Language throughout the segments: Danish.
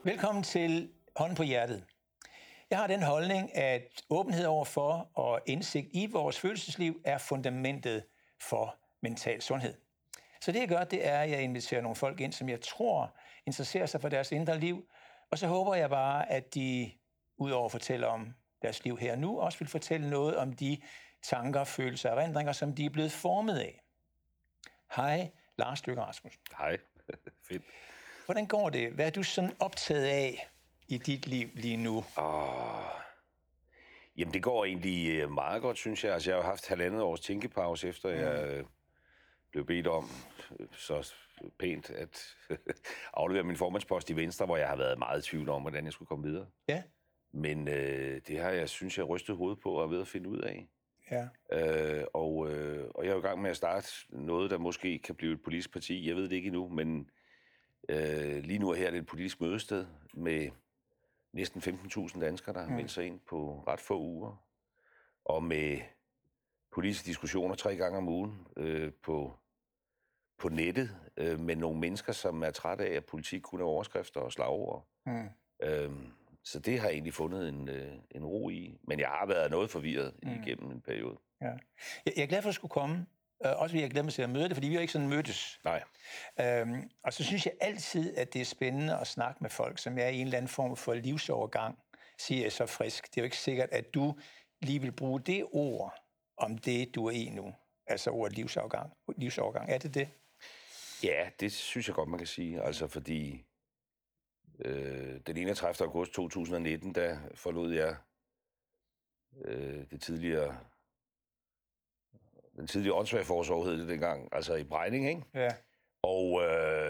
Velkommen til Hånden på hjertet. Jeg har den holdning, at åbenhed overfor og indsigt i vores følelsesliv er fundamentet for mental sundhed. Så det jeg gør, det er, at jeg inviterer nogle folk ind, som jeg tror interesserer sig for deres indre liv. Og så håber jeg bare, at de, udover at fortælle om deres liv her og nu, også vil fortælle noget om de tanker, følelser og erindringer, som de er blevet formet af. Hej, Lars Løkke Rasmussen. Hej. Fedt. Hvordan går det? Hvad er du sådan optaget af i dit liv lige nu? Jamen, det går egentlig meget godt, synes jeg. Altså, jeg har haft 1,5 års tænkepause, efter jeg blev bedt om så pænt at aflevere min formandspost i Venstre, hvor jeg har været meget i tvivl om, hvordan jeg skulle komme videre. Ja. Men det har jeg, synes jeg, rystet hovedet på og er ved at finde ud af. Ja. Og jeg er i gang med at starte noget, der måske kan blive et politisk parti. Jeg ved det ikke endnu, men lige nu er her et politisk mødested med næsten 15.000 danskere, der har meldt sig ind på ret få uger. Og med politiske diskussioner 3 gange om ugen på nettet med nogle mennesker, som er trætte af, at politik kun er overskrifter og slagord. Så det har jeg egentlig fundet en ro i. Men jeg har været noget forvirret igennem en periode. Ja. Jeg er glad for, at du skulle komme. Også fordi jeg glæder mig til at møde det, fordi vi har ikke sådan mødtes. Nej. Og så synes jeg altid, at det er spændende at snakke med folk, som er i en eller anden form for livsovergang, siger jeg så frisk. Det er jo ikke sikkert, at du lige vil bruge det ord om det, du er i nu. Altså ordet livsovergang. Er det det? Ja, det synes jeg godt, man kan sige. Altså fordi den 31. august 2019, der forlod jeg den tidligere åndssvageforsorg, hed det dengang, altså i Brejning, ikke? Ja. Og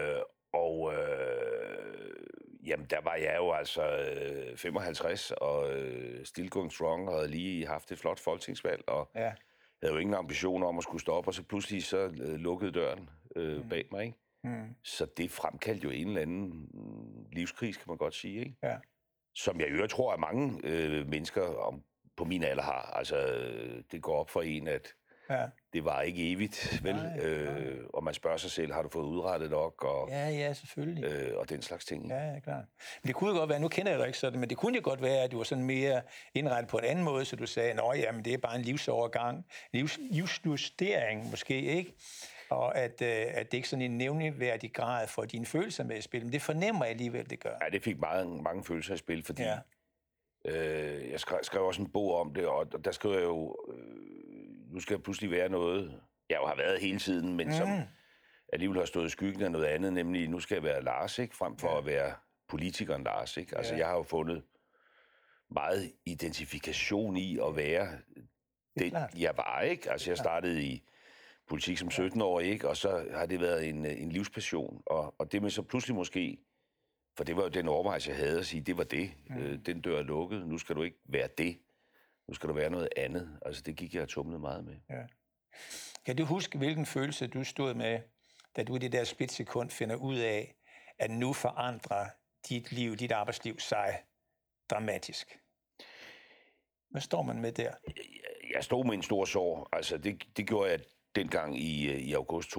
jamen, der var jeg jo altså 55 og still going strong, og havde lige haft et flot folketingsvalg, og havde jo ingen ambitioner om at skulle stoppe, og så pludselig så lukkede døren bag mig, ikke? Så det fremkaldte jo en eller anden livskris, kan man godt sige, ikke? Ja. Som jeg jo tror, at mange mennesker på min alder har. Altså, det går op for en, at det var ikke evigt, vel? Nej. Og man spørger sig selv, har du fået udrettet nok? Og, ja, selvfølgelig. Og den slags ting. Ja, klart. Men det kunne jo godt være, nu kender jeg dig ikke sådan, men det kunne jo godt være, at du var sådan mere indrettet på en anden måde, så du sagde, men det er bare en livsovergang, livsjustering måske, ikke? Og at det ikke sådan en nævneværdig grad for dine følelser med i spil, men det fornemmer jeg alligevel, det gør. Ja, det fik mange følelser i spil, fordi jeg skrev også en bog om det, og der skrev jeg jo, nu skal jeg pludselig være noget, jeg jo har været hele tiden, men som alligevel har stået i skyggen af noget andet, nemlig nu skal jeg være Lars, ikke? Frem for at være politikeren Lars, ikke? Altså jeg har jo fundet meget identifikation i at være den, jeg var, ikke? Altså jeg startede i politik som 17-årig, ikke? Og så har det været en livspassion, og det med så pludselig måske, for det var jo den overvejelse, jeg havde at sige, det var det. Den dør er lukket. Nu skal du ikke være det. Nu skal du være noget andet. Altså, det gik jeg og tumlede meget med. Ja. Kan du huske, hvilken følelse du stod med, da du i det der splitsekund finder ud af, at nu forandrer dit liv, dit arbejdsliv sig dramatisk? Hvad står man med der? Jeg stod med en stor sorg. Altså, det gjorde jeg dengang i august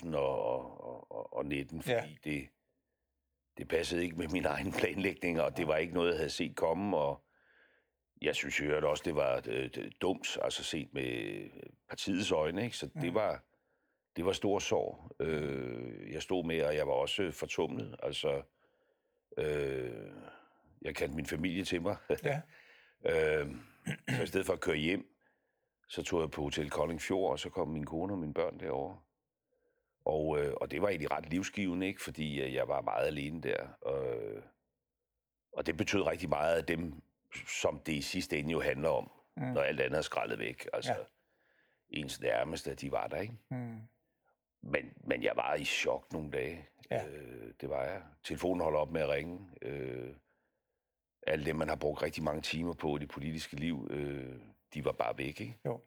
2019, fordi det passede ikke med min egen planlægning, og det var ikke noget, jeg havde set komme, og jeg synes jo også, det var dumt, altså set med partiets øjne, ikke? Så det var stor sorg. Jeg stod med, og jeg var også fortumlet. Altså, jeg kaldte min familie til mig. Så i stedet for at køre hjem, så tog jeg på Hotel Koldingfjord, og så kom min kone og mine børn derover. Og det var egentlig ret livsgivende, ikke? Fordi jeg var meget alene der. Og det betød rigtig meget af dem, som det i sidste ende jo handler om, når alt andet er skrællet væk. Altså, ens nærmeste, de var der, ikke? Men jeg var i chok nogle dage. Det var jeg. Telefonen holdt op med at ringe. Alle dem, man har brugt rigtig mange timer på i det politiske liv, de var bare væk, ikke? Jo.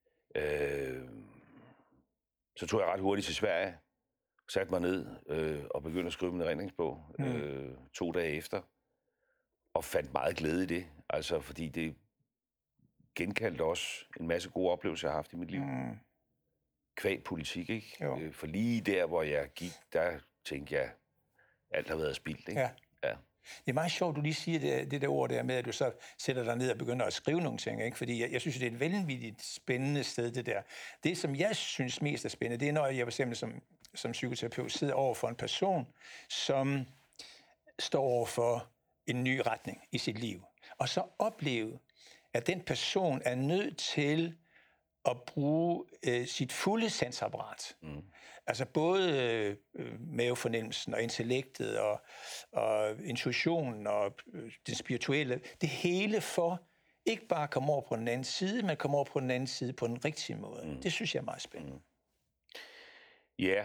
Så tog jeg ret hurtigt til Sverige, satte mig ned og begyndte at skrive min erindringsbog 2 dage efter, og fandt meget glæde i det. Altså, fordi det genkaldte også en masse gode oplevelser, jeg har haft i mit liv. Kvæg politik, ikke? For lige der, hvor jeg gik, der tænkte jeg, alt har været spildt, ikke? Ja. Ja. Det er meget sjovt, du lige siger det der ord der med, at du så sætter dig ned og begynder at skrive nogle ting, ikke? Fordi jeg synes, det er et vanvittigt spændende sted, det der. Det, som jeg synes mest er spændende, det er, når jeg for eksempel som psykoterapeut sidder over for en person, som står over for en ny retning i sit liv. Og så opleve, at den person er nødt til at bruge sit fulde sansapparat. Altså både mavefornemmelsen og intellektet og intuitionen og det spirituelle. Det hele for ikke bare at komme over på den anden side, men komme over på den anden side på den rigtige måde. Det synes jeg er meget spændende. Ja,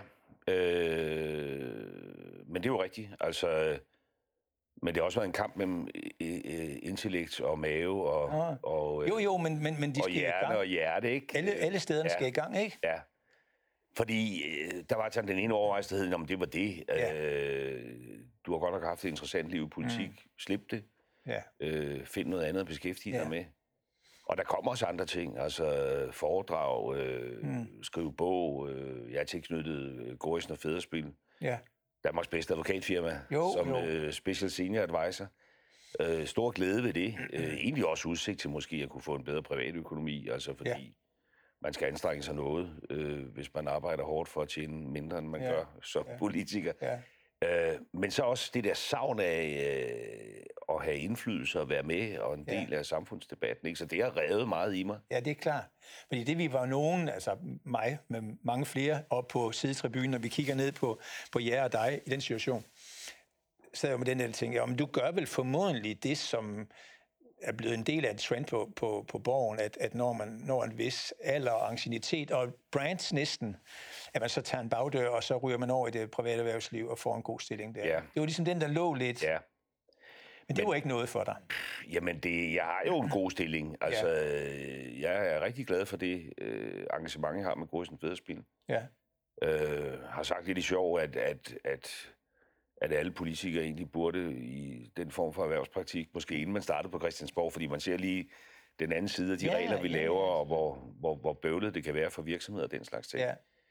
men det er jo rigtigt. Altså, men det har også været en kamp mellem intellekt og mave og Jo, men de og skal i hjerne gang. og hjerte, ikke? Alle stederne skal i gang, ikke? Ja. Fordi der var sådan den ene overvejelse, der hed, om det var det. Du har godt nok haft et interessant liv i politik. Slip det. Ja. Find noget andet at beskæftige dig med. Og der kommer også andre ting, altså foredrag, skrive bog, jeg er tilknyttet Gorrisen og Fædrespil. Ja. Danmarks bedste advokatfirma, som special senior advisor. Stor glæde ved det. Egentlig også udsigt til måske at kunne få en bedre privatøkonomi, altså fordi man skal anstrenge sig noget, hvis man arbejder hårdt for at tjene mindre, end man gør som politiker. Ja. Men så også det der savn af at have indflydelse og være med og en del af samfundsdebatten. Ikke? Så det har revet meget i mig. Ja, det er klart. Fordi det vi var nogen, altså mig med mange flere, op på sidetribunen, og vi kigger ned på jer og dig i den situation, så jeg med den der ting, men du gør vel formodentlig det, som er blevet en del af et trend på borgen, at når man når en vis alder og anciennitet og brands næsten, at man så tager en bagdør, og så ryger man over i det private erhvervsliv og får en god stilling der. Ja. Det var ligesom den, der lå lidt. Ja. Men det var ikke noget for dig. Jamen, jeg har jo en god stilling. Altså, jeg er rigtig glad for det engagement, jeg har med Gorrisen Fædrespil. Ja. Har sagt lidt i sjov, at alle politikere egentlig burde i den form for erhvervspraktik, måske inden man startede på Christiansborg, fordi man ser lige den anden side af de regler, vi laver, og hvor bøvlet det kan være for virksomheder og den slags ting. Ja.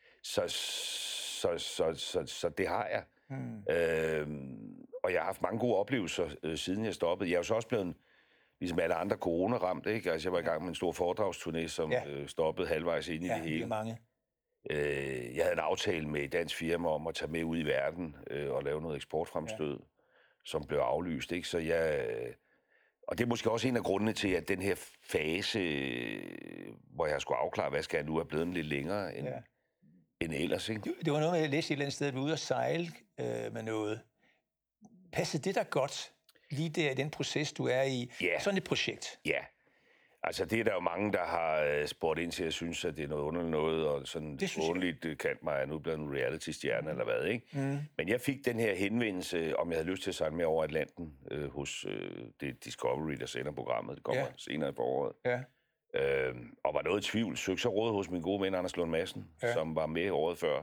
Så det har jeg. Og jeg har haft mange gode oplevelser, siden jeg stoppede. Jeg er jo så også blevet, ligesom alle andre, corona-ramt, ikke? Altså, jeg var i gang med en stor foredragsturné, som stoppede halvvejs ind i det hele. Mange. Jeg havde en aftale med et dansk firma om at tage med ud i verden og lave noget eksportfremstød, som blev aflyst, ikke? Så og det er måske også en af grundene til, at den her fase, hvor jeg skulle afklare, hvad skal jeg nu, er blevet lidt længere end ellers, ikke? Det var noget med, at jeg læste et eller andet sted, at du var ude at sejle med noget. Passede det der godt, lige der i den proces, du er i? Ja. Sådan et projekt? Ja. Altså, det er der jo mange, der har spurgt ind til, at jeg synes, at det er noget underligt noget, og sådan ordentligt kaldt mig, at jeg nu blevet en reality-stjerne eller hvad, ikke? Men jeg fik den her henvendelse, om jeg havde lyst til at sejle med over Atlanten hos det Discovery, der sender programmet. Det kommer senere i foråret. Ja. Og var noget i tvivl. Søgte så råd hos min gode ven, Anders Lund Madsen, som var med året før.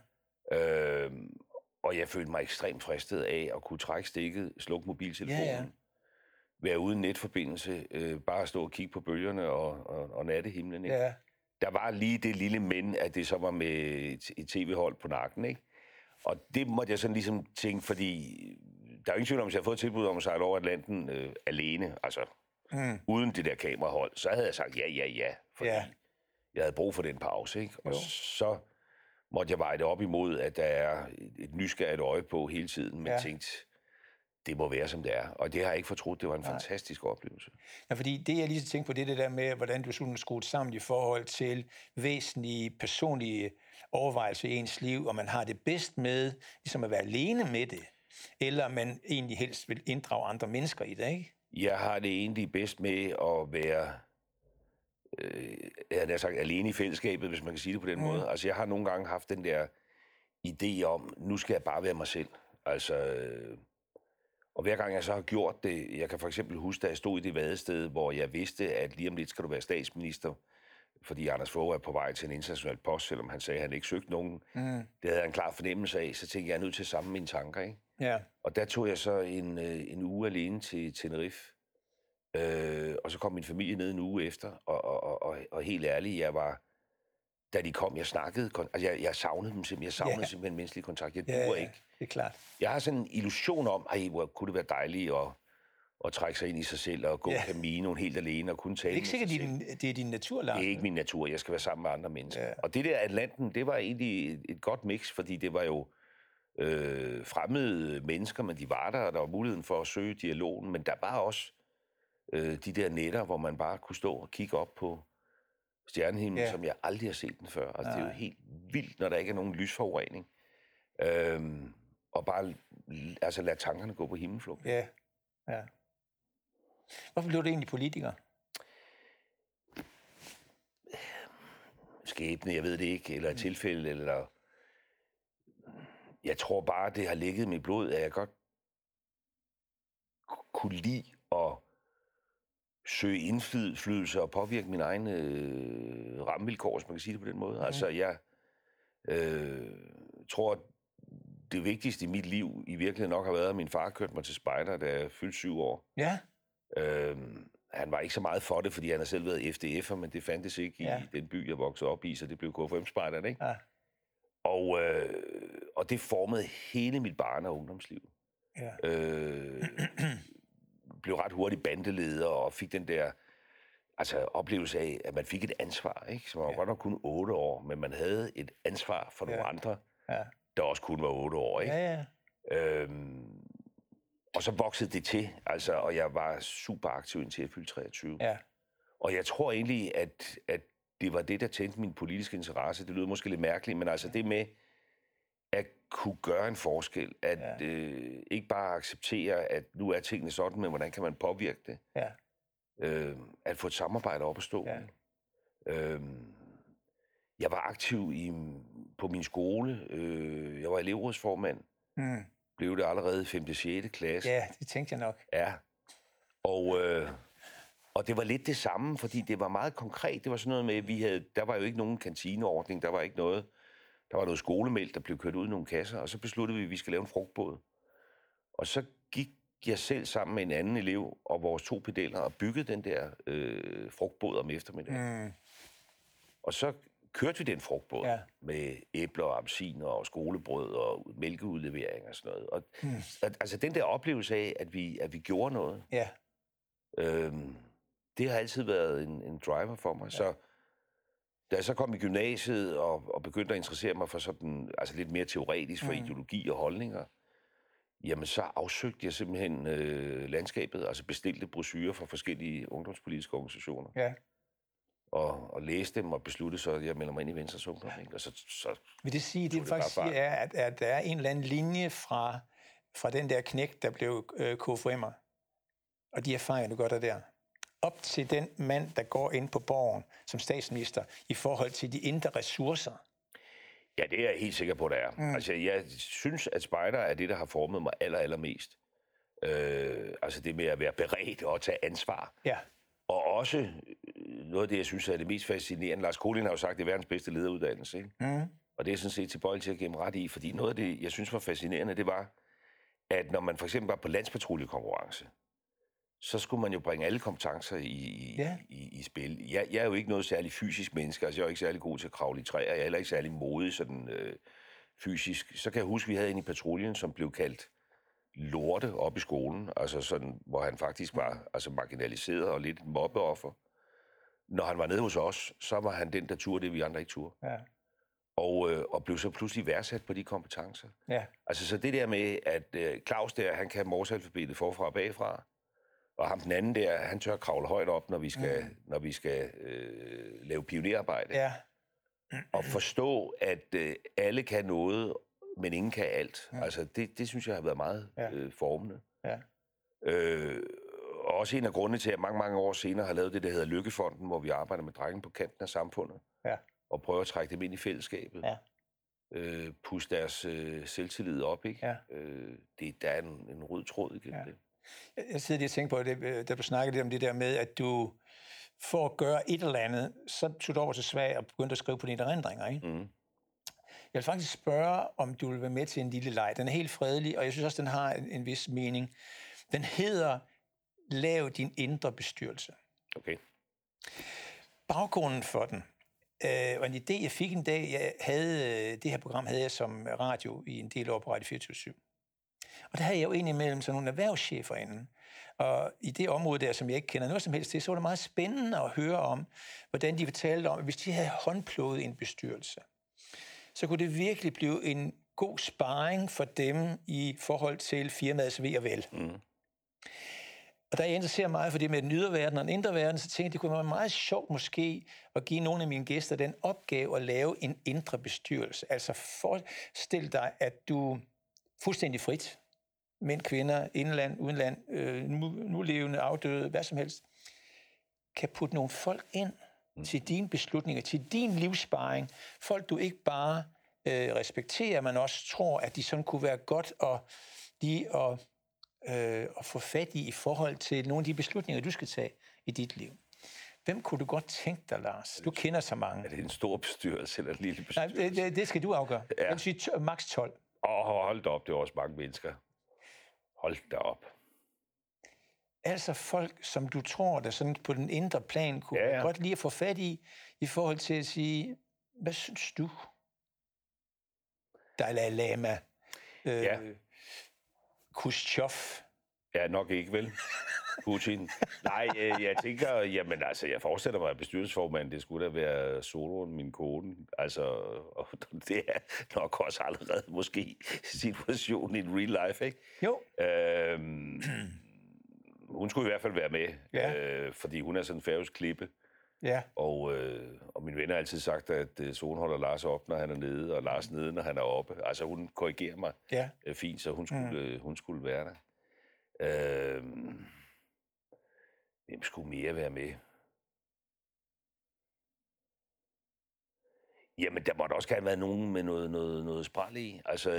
Og jeg følte mig ekstremt fristet af at kunne trække stikket, slukke mobiltelefonen, være uden netforbindelse, bare stå og kigge på bølgerne og nattehimlen. Ikke? Ja. Der var lige det lille men, at det så var med et tv-hold på nakken, ikke? Og det måtte jeg sådan ligesom tænke, fordi der er jo ingen tvivl om, hvis jeg havde fået tilbud om at sejle over Atlanten alene, altså uden det der kamerahold, så havde jeg sagt ja, fordi jeg havde brug for den pause, ikke? Og så måtte jeg veje det op imod, at der er et nysgerrigt øje på hele tiden, men tænkte, det må være, som det er. Og det har jeg ikke fortrudt. Det var en fantastisk oplevelse. Ja, fordi det, jeg lige tænkte på, det der med, hvordan du sådan skruet sammen i forhold til væsentlige, personlige overvejelser i ens liv, og man har det bedst med ligesom at være alene med det, eller man egentlig helst vil inddrage andre mennesker i det, ikke? Jeg har det egentlig bedst med at være jeg har sagt, alene i fællesskabet, hvis man kan sige det på den måde. Altså, jeg har nogle gange haft den der idé om, nu skal jeg bare være mig selv. Altså, og hver gang jeg så har gjort det, jeg kan for eksempel huske, da jeg stod i det vadested, hvor jeg vidste, at lige om lidt skal du være statsminister, fordi Anders Fogh er på vej til en international post, selvom han sagde, at han ikke søgte nogen. Det havde jeg en klar fornemmelse af, så tænkte jeg, er nødt til at samle mine tanker, ikke? Ja. Og der tog jeg så en uge alene til Tenerife. Og så kom min familie ned en uge efter, og helt ærligt, jeg var, da de kom, jeg snakkede, altså jeg savnede dem simpelthen, simpelthen menneskelig kontakt. Jeg duer ikke Det er klart. Jeg har sådan en illusion om, hvor kunne det være dejligt at trække sig ind i sig selv og gå Caminoen helt alene og kunne tale med sig selv. Det er ikke sikkert, det er din natur, Lars. Det er ikke min natur. Jeg skal være sammen med andre mennesker. Ja. Og det der Atlanten, det var egentlig et godt mix, fordi det var jo fremmede mennesker, men de var der, og der var muligheden for at søge dialogen, men der var også de der nætter, hvor man bare kunne stå og kigge op på stjernehimlen, som jeg aldrig har set den før. Altså, det er jo helt vildt, når der ikke er nogen lysforurening. Og bare lade tankerne gå på himmelflugt. Ja. Hvorfor blev du egentlig politiker? Skæbne, jeg ved det ikke, eller et tilfælde, eller... Jeg tror bare, det har ligget i mit blod, at jeg godt kunne lide at søge indflydelse og påvirke mine egne rammevilkår, hvis man kan sige det på den måde. Altså, jeg tror, at det vigtigste i mit liv i virkeligheden nok har været, at min far kørte mig til spejder, da jeg fyldte 7 år. Ja. Han var ikke så meget for det, fordi han har selv været FDF'er, men det fandtes ikke i den by, jeg voksede op i, så det blev KFM-spejderne, ikke? Ja. Og det formede hele mit barne- og ungdomsliv. Ja. Blev ret hurtigt bandeleder og fik den der oplevelse af, at man fik et ansvar, ikke? Så man var godt nok kun 8 år, men man havde et ansvar for nogle andre, der også kun var 8 år, ikke? Ja. Og så voksede det til, og jeg var super aktiv indtil jeg fyldte 23. Ja. Og jeg tror egentlig, at det var det, der tændte min politiske interesse. Det lyder måske lidt mærkeligt, men det med at kunne gøre en forskel, at ikke bare acceptere, at nu er tingene sådan, men hvordan kan man påvirke det? Ja. At få et samarbejde op at stå. Ja. Jeg var aktiv på min skole. Jeg var elevrådsformand. Blev det allerede i 5. og 6. klasse. Ja, det tænkte jeg nok. Ja. Og det var lidt det samme, fordi det var meget konkret. Det var sådan noget med, der var jo ikke nogen kantineordning, der var ikke noget. Der var noget skolemælk, der blev kørt ud i nogle kasser, og så besluttede vi, at vi skal lave en frugtbåd. Og så gik jeg selv sammen med en anden elev og vores 2 pedeller og byggede den der frugtbåd om eftermiddagen. Og så kørte vi den frugtbåd med æbler og appelsiner og skolebrød og mælkeudlevering og sådan noget. Og den der oplevelse af, at vi gjorde noget, det har altid været en driver for mig. Så da jeg så kom i gymnasiet og begyndte at interessere mig for sådan, lidt mere teoretisk for ideologi og holdninger, jamen så afsøgte jeg simpelthen landskabet, bestilte brochurer fra forskellige ungdomspolitiske organisationer. Ja. Og læste dem og besluttede så, at jeg melder mig ind i Venstres Ungdom. Og så vil det sige, det faktisk siger, at der er en eller anden linje fra den der knægt, der blev KFM'er, og de erfaringer, du gør der, op til den mand, der går ind på borgen som statsminister, i forhold til de indre ressourcer? Ja, det er jeg helt sikker på, der er. Jeg synes, at spejder er det, der har formet mig allermest. Det med at være beredt og tage ansvar. Ja. Og også noget af det, jeg synes er det mest fascinerende. Lars Kolind har jo sagt, det er verdens bedste lederuddannelse, ikke? Og det er sådan set tilbøjelig til at give ham ret i, fordi noget af det, jeg synes var fascinerende, det var, at når man for eksempel var på landspatruljekonkurrence, så skulle man jo bringe alle kompetencer i spil. Jeg er jo ikke noget særligt fysisk menneske, jeg er jo ikke særlig god til at kravle i træer, jeg er heller ikke særlig modig sådan fysisk. Så kan jeg huske, vi havde en i patruljen, som blev kaldt lorte op i skolen, hvor han faktisk var marginaliseret og lidt mobbeoffer. Når han var nede hos os, så var han den, der turde det, vi andre ikke turde. Ja. Og blev så pludselig værdsat på de kompetencer. Ja. Så det der med, at Claus der, han kan morsalfabetet forfra og bagfra, og ham den anden der, han tør kravle højt op, når vi skal lave pionerarbejde. Ja. Og forstå, at alle kan noget, men ingen kan alt. Ja. Det synes jeg har været meget formende. Ja. Og også en af grundene til, at mange år senere har lavet det, der hedder Lykkefonden, hvor vi arbejder med drenge på kanten af samfundet. Ja. Og prøver at trække dem ind i fællesskabet. Ja. Puste deres selvtillid op, ikke? Ja. Der er en rød tråd igennem det. Jeg sidder lige og tænker på det, da du snakkede lidt om det der med, at du for at gøre et eller andet, så tog du over til Sverige og begyndte at skrive på dine erindringer, ikke? Jeg vil faktisk spørge, om du vil være med til en lille leg. Den er helt fredelig, og jeg synes også, den har en vis mening. Den hedder Lav din indre bestyrelse. Okay. Baggrunden for den Og en idé, jeg fik en dag, det her program havde jeg som radio i en del år på Radio 24/7. Og der havde jeg jo indimellem sådan nogle erhvervschefer inden. Og i det område der, som jeg ikke kender noget som helst til, så var det meget spændende at høre om, hvordan de fortalte om, at hvis de havde håndplået en bestyrelse, så kunne det virkelig blive en god sparring for dem i forhold til firmaets ve og vel. Og da jeg interesserer mig for det med den ydre verden og den indre verden, så tænkte jeg, det kunne være meget sjovt måske at give nogle af mine gæster den opgave at lave en indre bestyrelse. Altså forestil dig, at du fuldstændig frit, mænd, kvinder, indland, udenland, nulevende, afdøde, hvad som helst, kan putte nogle folk ind til dine beslutninger, til din livssparing. Folk, du ikke bare respekterer, men også tror, at de sådan kunne være godt at få fat i forhold til nogle af de beslutninger, du skal tage i dit liv. Hvem kunne du godt tænke dig, Lars? Du kender så mange. Er det en stor bestyrelse eller en lille bestyrelse? Nej, det skal du afgøre. Ja. Jeg vil sige maks 12. Hold da op, det er også mange mennesker. Hold da op. Altså folk, som du tror, der sådan på den indre plan kunne godt lige at få fat i forhold til at sige, hvad synes du? Dalai Lama, Khrushchev. Ja, nok ikke, vel? Putin. Nej, jeg tænker, jamen altså, jeg forestiller mig, at bestyrelsesformand, det skulle da være Solon, min kone. Altså, og det er nok også allerede måske situationen i real life, ikke? Jo. Hun skulle i hvert fald være med, fordi hun er sådan en færøsk klippe. Ja. Og min ven har altid sagt, at Solon holder Lars op, når han er nede, og Lars nede, når han er oppe. Altså, hun korrigerer mig fint, så hun skulle være der. Hvem skulle mere være med? Jamen, der måtte også gerne være nogen med noget spræl i. Altså,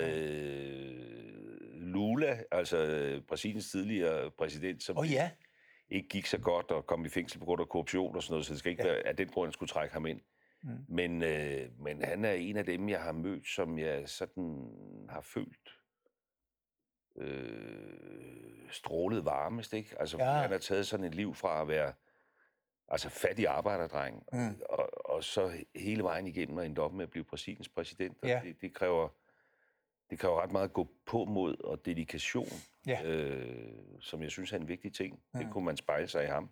Lula, altså Brasiliens tidligere præsident, som ikke gik så godt og kom i fængsel på grund af korruption og sådan noget, så det skal ikke være, at den grund, skulle trække ham ind. Men han er en af dem, jeg har mødt, som jeg sådan har følt strålet varmest, ikke? Altså, han har taget sådan et liv fra at være fattig arbejderdreng, og så hele vejen igennem og endte op med at blive Brasiliens præsident. Det kræver ret meget at gå på mod og dedikation, som jeg synes er en vigtig ting. Det kunne man spejle sig i ham.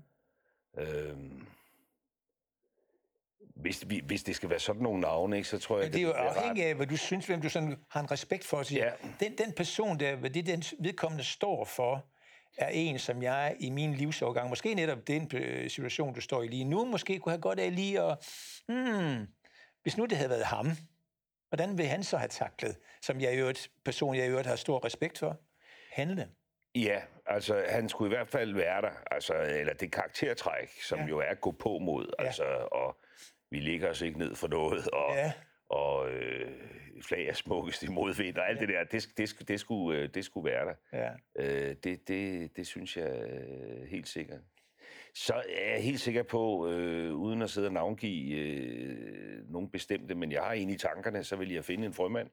Hvis det skal være sådan nogle navne, ikke, så tror jeg... Men det er jo afhængigt af, hvad du synes, hvem du sådan har en respekt for. At sige, den person, hvad det den vedkommende står for, er en, som jeg i min livsovergang, måske netop den situation, du står i lige nu, måske kunne have godt af lige at... hvis nu det havde været ham, hvordan vil han så have taklet, som jeg i øvrigt har stor respekt for, handle? Ja, altså han skulle i hvert fald være der, altså, eller det karaktertræk, som jo er at gå på mod, altså, og vi ligger os ikke ned for noget, og flag er smukkest i modvind, og alt det der, det skulle være der. Det synes jeg helt sikkert. Så er jeg helt sikker på, uden at sidde og navngive nogen bestemte, men jeg har en i tankerne, så vil jeg finde en frømand.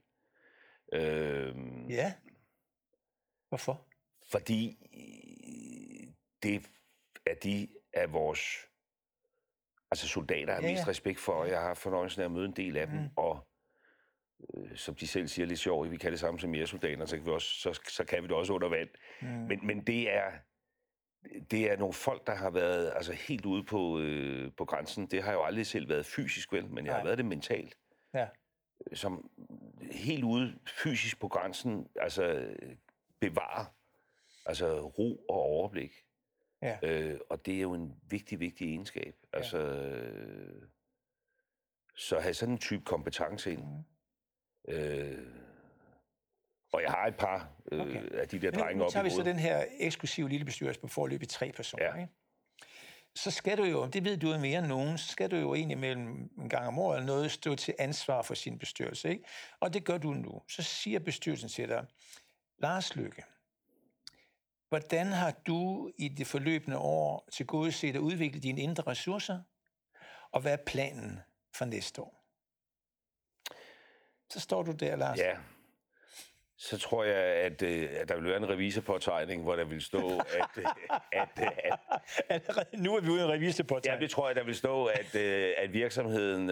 Hvorfor? Fordi det er de af vores soldater, jeg har mest respekt for, og jeg har fornøjelsen af at møde en del af dem, og som de selv siger lidt sjovt, vi kan det samme som mere-soldater, så kan vi det også under vand. Men det er nogle folk, der har været helt ude på grænsen. Det har jo aldrig selv været fysisk, vel, men jeg har været det mentalt. Som helt ude fysisk på grænsen, bevarer ro og overblik. Og det er jo en vigtig egenskab. Så have sådan en type kompetence ind. Og jeg har et par af de der drenge op i Nu tager vi så den her eksklusive lille bestyrelse på forløb i 3 personer, ikke? Så skal du jo, det ved du mere end nogen, så skal du jo egentlig mellem en gang om året eller noget stå til ansvar for sin bestyrelse, ikke? Og det gør du nu. Så siger bestyrelsen til dig, Lars Løkke, hvordan har du i det forløbende år tilgodeset at udvikle dine indre ressourcer? Og hvad er planen for næste år? Så står du der, Lars. Ja. så tror jeg, at der vil være en revisorpåtegning, hvor der vil stå, Allerede nu er vi ude i en revisorpåtegning. Ja, det tror jeg, der vil stå, at virksomheden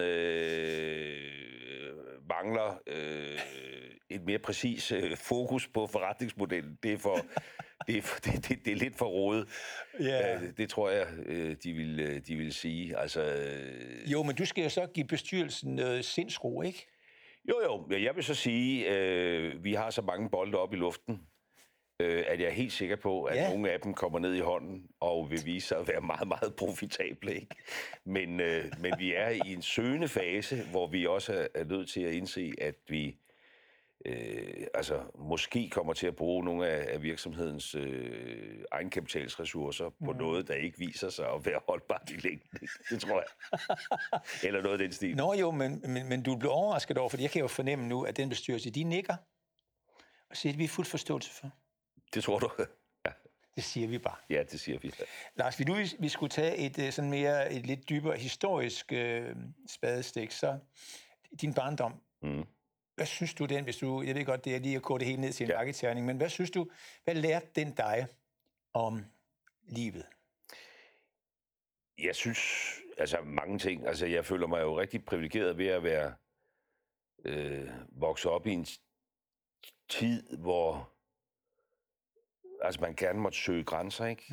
mangler et mere præcis fokus på forretningsmodellen. Det er lidt for rodet. Yeah. Det tror jeg, de vil sige. Altså, jo, men du skal jo så give bestyrelsen noget sindsro, ikke? Jo, jeg vil så sige, vi har så mange bolde op i luften, at jeg er helt sikker på, at nogle af dem kommer ned i hånden og vil vise sig at være meget, meget profitable, ikke? Men vi er i en søgende fase, hvor vi også er nødt til at indse, at vi måske kommer til at bruge nogle af virksomhedens egenkapitalsressourcer på noget, der ikke viser sig at være holdbart i længden. Det tror jeg. Eller noget af den stil. Nå jo, men du blev overrasket over, for jeg kan jo fornemme nu, at den bestyrelse, de nikker og siger, at vi er fuldt forståelse for. Det tror du? Ja. Det siger vi bare. Ja, det siger vi. Lars, vi skulle tage et lidt dybere historisk spadestik, så din barndom. Hvad synes du den, jeg ved godt, det er lige at gå det hele ned til en markedterning, men hvad lærte den dig om livet? Jeg synes, mange ting. Jeg føler mig jo rigtig privilegeret ved at være vokset op i en tid, hvor man gerne måtte søge grænser, ikke?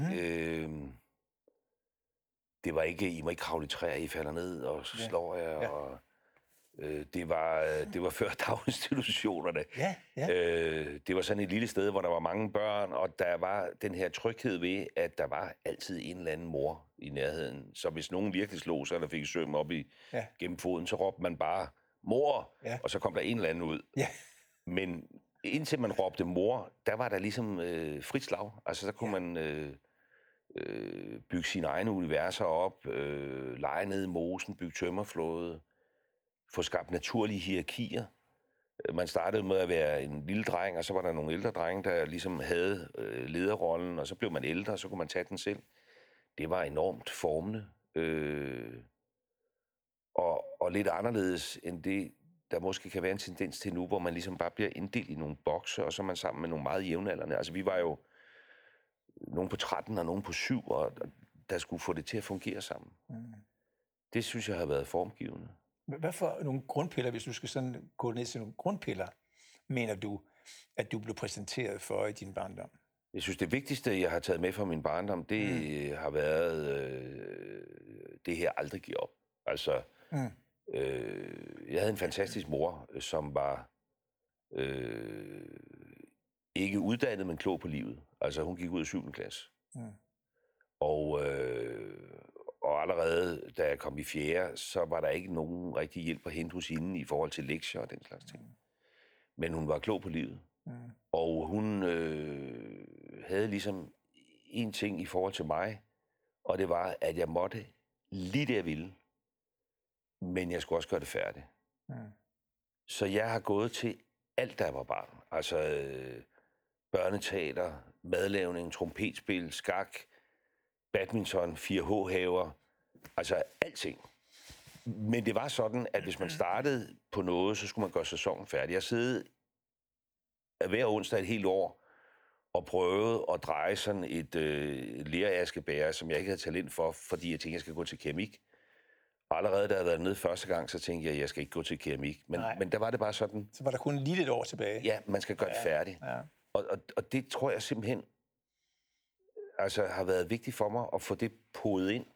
Det var ikke, I må ikke kravle i træer, I falder ned, og så slår jeg, og det var før daginstitutionerne. Det var sådan et lille sted, hvor der var mange børn, og der var den her tryghed ved, at der var altid en eller anden mor i nærheden. Så hvis nogen virkelig slog sig, eller fik søm op gennem foden, så råbte man bare, mor, og så kom der en eller anden ud. Men indtil man råbte mor, der var der ligesom frit slag. Så kunne man bygge sine egne universer op, lege ned i mosen, bygge tømmerflåde, få skabt naturlige hierarkier. Man startede med at være en lille dreng, og så var der nogle ældre drenge, der ligesom havde lederrollen, og så blev man ældre, og så kunne man tage den selv. Det var enormt formende. Og lidt anderledes end det, der måske kan være en tendens til nu, hvor man ligesom bare bliver inddelt i nogle bokse, og så er man sammen med nogle meget jævnaldrende. Vi var jo nogen på 13 og nogen på 7, og der skulle få det til at fungere sammen. Det synes jeg har været formgivende. Hvad for nogle grundpiller, hvis du skal sådan gå ned til nogle grundpiller, mener du, at du blev præsenteret for i din barndom? Jeg synes, det vigtigste, jeg har taget med fra min barndom, det har været det her aldrig give op. Jeg havde en fantastisk mor, som var ikke uddannet, men klog på livet. Hun gik ud af 7. klasse. Og allerede, da jeg kom i 4., så var der ikke nogen rigtig hjælp at hente hos hende i forhold til lektier og den slags ting. Men hun var klog på livet. Og hun havde ligesom en ting i forhold til mig, og det var, at jeg måtte lige det, jeg ville, men jeg skulle også gøre det færdigt. Så jeg har gået til alt, der var barn. Børneteater, madlavning, trompetspil, skak, badminton, 4H-haver, alting. Men det var sådan, at hvis man startede på noget, så skulle man gøre sæsonen færdig. Jeg sidde hver onsdag et helt år og prøvede at dreje sådan et leraskebæger, som jeg ikke havde talent for, fordi jeg tænkte, jeg skal gå til keramik. Og allerede da jeg havde været nede første gang, så tænkte jeg, at jeg skal ikke gå til keramik. Men der var det bare sådan... Så var der kun lige et år tilbage. Ja, man skal gøre det færdigt. Ja. Og det tror jeg simpelthen har været vigtigt for mig at få det podet ind.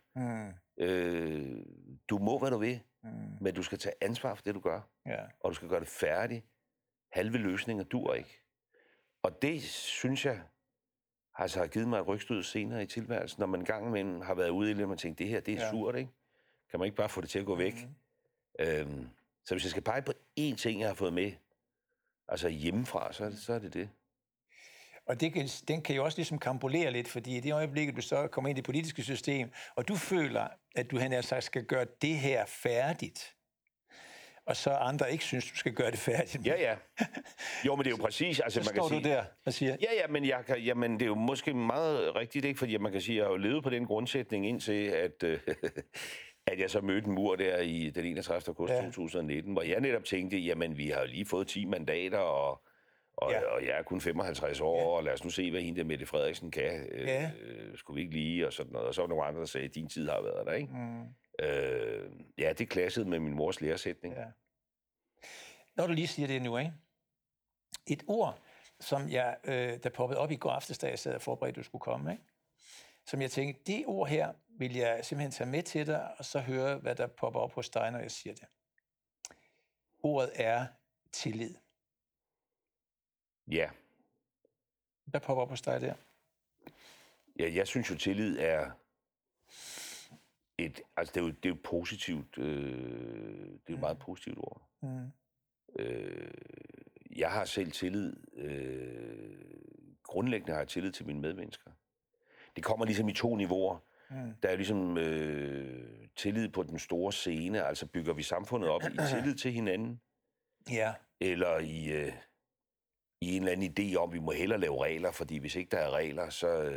Du må, hvad du vil, men du skal tage ansvar for det, du gør. Og du skal gøre det færdigt. Halve løsninger dur ikke. Og det, synes jeg, har givet mig et rygstød senere i tilværelsen, når man en gang imellem har været ude i det, og man tænker, det her, det er surt, ikke? Kan man ikke bare få det til at gå væk? Så hvis jeg skal pege på én ting, jeg har fået med, hjemmefra, så er det det. Og den kan jo også ligesom kampolere lidt, fordi i det øjeblik, du så kommer ind i det politiske system, og du føler, at du skal gøre det her færdigt, og så andre ikke synes, du skal gøre det færdigt. Ja. Jo, men det er jo præcis... Så man står kan sige, du der og siger... Ja, men det er jo måske meget rigtigt, ikke? Fordi man kan sige, at jeg har jo levet på den grundsætning indtil, at jeg så mødte en mur der i den 31. august 2019, hvor jeg netop tænkte, jamen, vi har jo lige fået 10 mandater, Og jeg er kun 55 år, og lad os nu se, hvad hende der Mette Frederiksen kan. Skulle vi ikke lige, og sådan noget. Og så var der nogle andre, der sagde, din tid har været der, ikke? Det klassede med min mors læresætning. Ja. Når du lige siger det nu, ikke? Et ord, som jeg, der poppede op i går aftes, da jeg sad og forberedte, du skulle komme, ikke? Som jeg tænkte, det ord her vil jeg simpelthen tage med til dig, og så høre, hvad der popper op hos dig, når jeg siger det. Ordet er tillid. Ja. Hvad popper op hos dig der? Ja, jeg synes jo, tillid er altså det er jo positivt. Det er jo et meget positivt ord. Jeg har selv tillid. Grundlæggende har jeg tillid til mine medmennesker. Det kommer ligesom i 2 niveauer. Der er ligesom tillid på den store scene, altså bygger vi samfundet op i tillid til hinanden, eller i en eller anden idé om, at vi må hellere lave regler, fordi hvis ikke der er regler,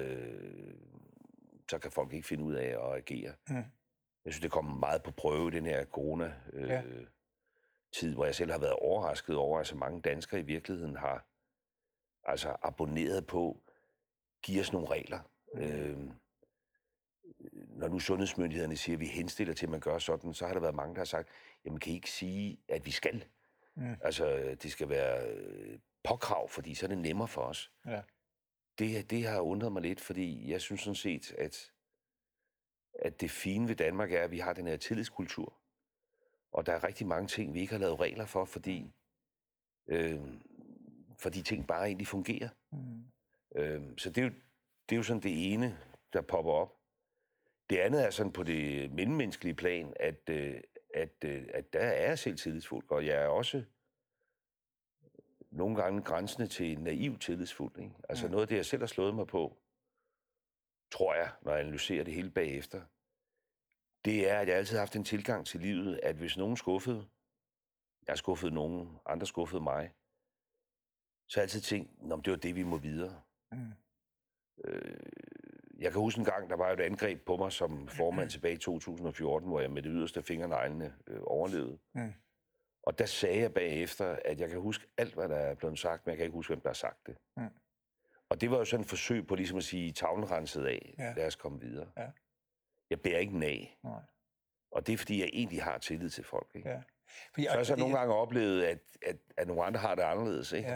så kan folk ikke finde ud af at agere. Jeg synes, det kommer meget på prøve, den her corona-tid, hvor jeg selv har været overrasket over, at så mange danskere i virkeligheden har altså abonneret på, giver os nogle regler. Når nu sundhedsmyndighederne siger, at vi henstiller til, at man gør sådan, så har der været mange, der har sagt, jamen kan I ikke sige, at vi skal? Altså, det skal være påkrav, fordi så er det nemmere for os. Ja. Det har undret mig lidt, fordi jeg synes sådan set, at det fine ved Danmark er, at vi har den her tillidskultur. Og der er rigtig mange ting, vi ikke har lavet regler for, fordi ting bare egentlig fungerer. Så det er jo sådan det ene, der popper op. Det andet er sådan på det mellemmenneskelige plan, at der er jeg selv tillidsfuld, og jeg er også nogle gange grænsende til naiv tillidsfuld. Ikke? Altså noget af det, jeg selv har slået mig på, tror jeg, når jeg analyserer det hele bagefter, det er, at jeg altid har haft en tilgang til livet, at hvis nogen skuffede, jeg skuffede nogen, andre skuffede mig, så har jeg altid tænkt, det var det, vi må videre. Jeg kan huske en gang, der var et angreb på mig som formand tilbage i 2014, hvor jeg med det yderste fingerneglene overlevede. Og der sagde jeg bagefter, at jeg kan huske alt, hvad der er blevet sagt, men jeg kan ikke huske, hvem der har sagt det. Og det var jo sådan et forsøg på ligesom at sige, tavlen renset af, lad os komme videre. Jeg bærer ikke af. Og det er, fordi jeg egentlig har tillid til folk. Ikke? Så har jeg så nogle gange oplevet, at nogle andre har det anderledes. Ikke?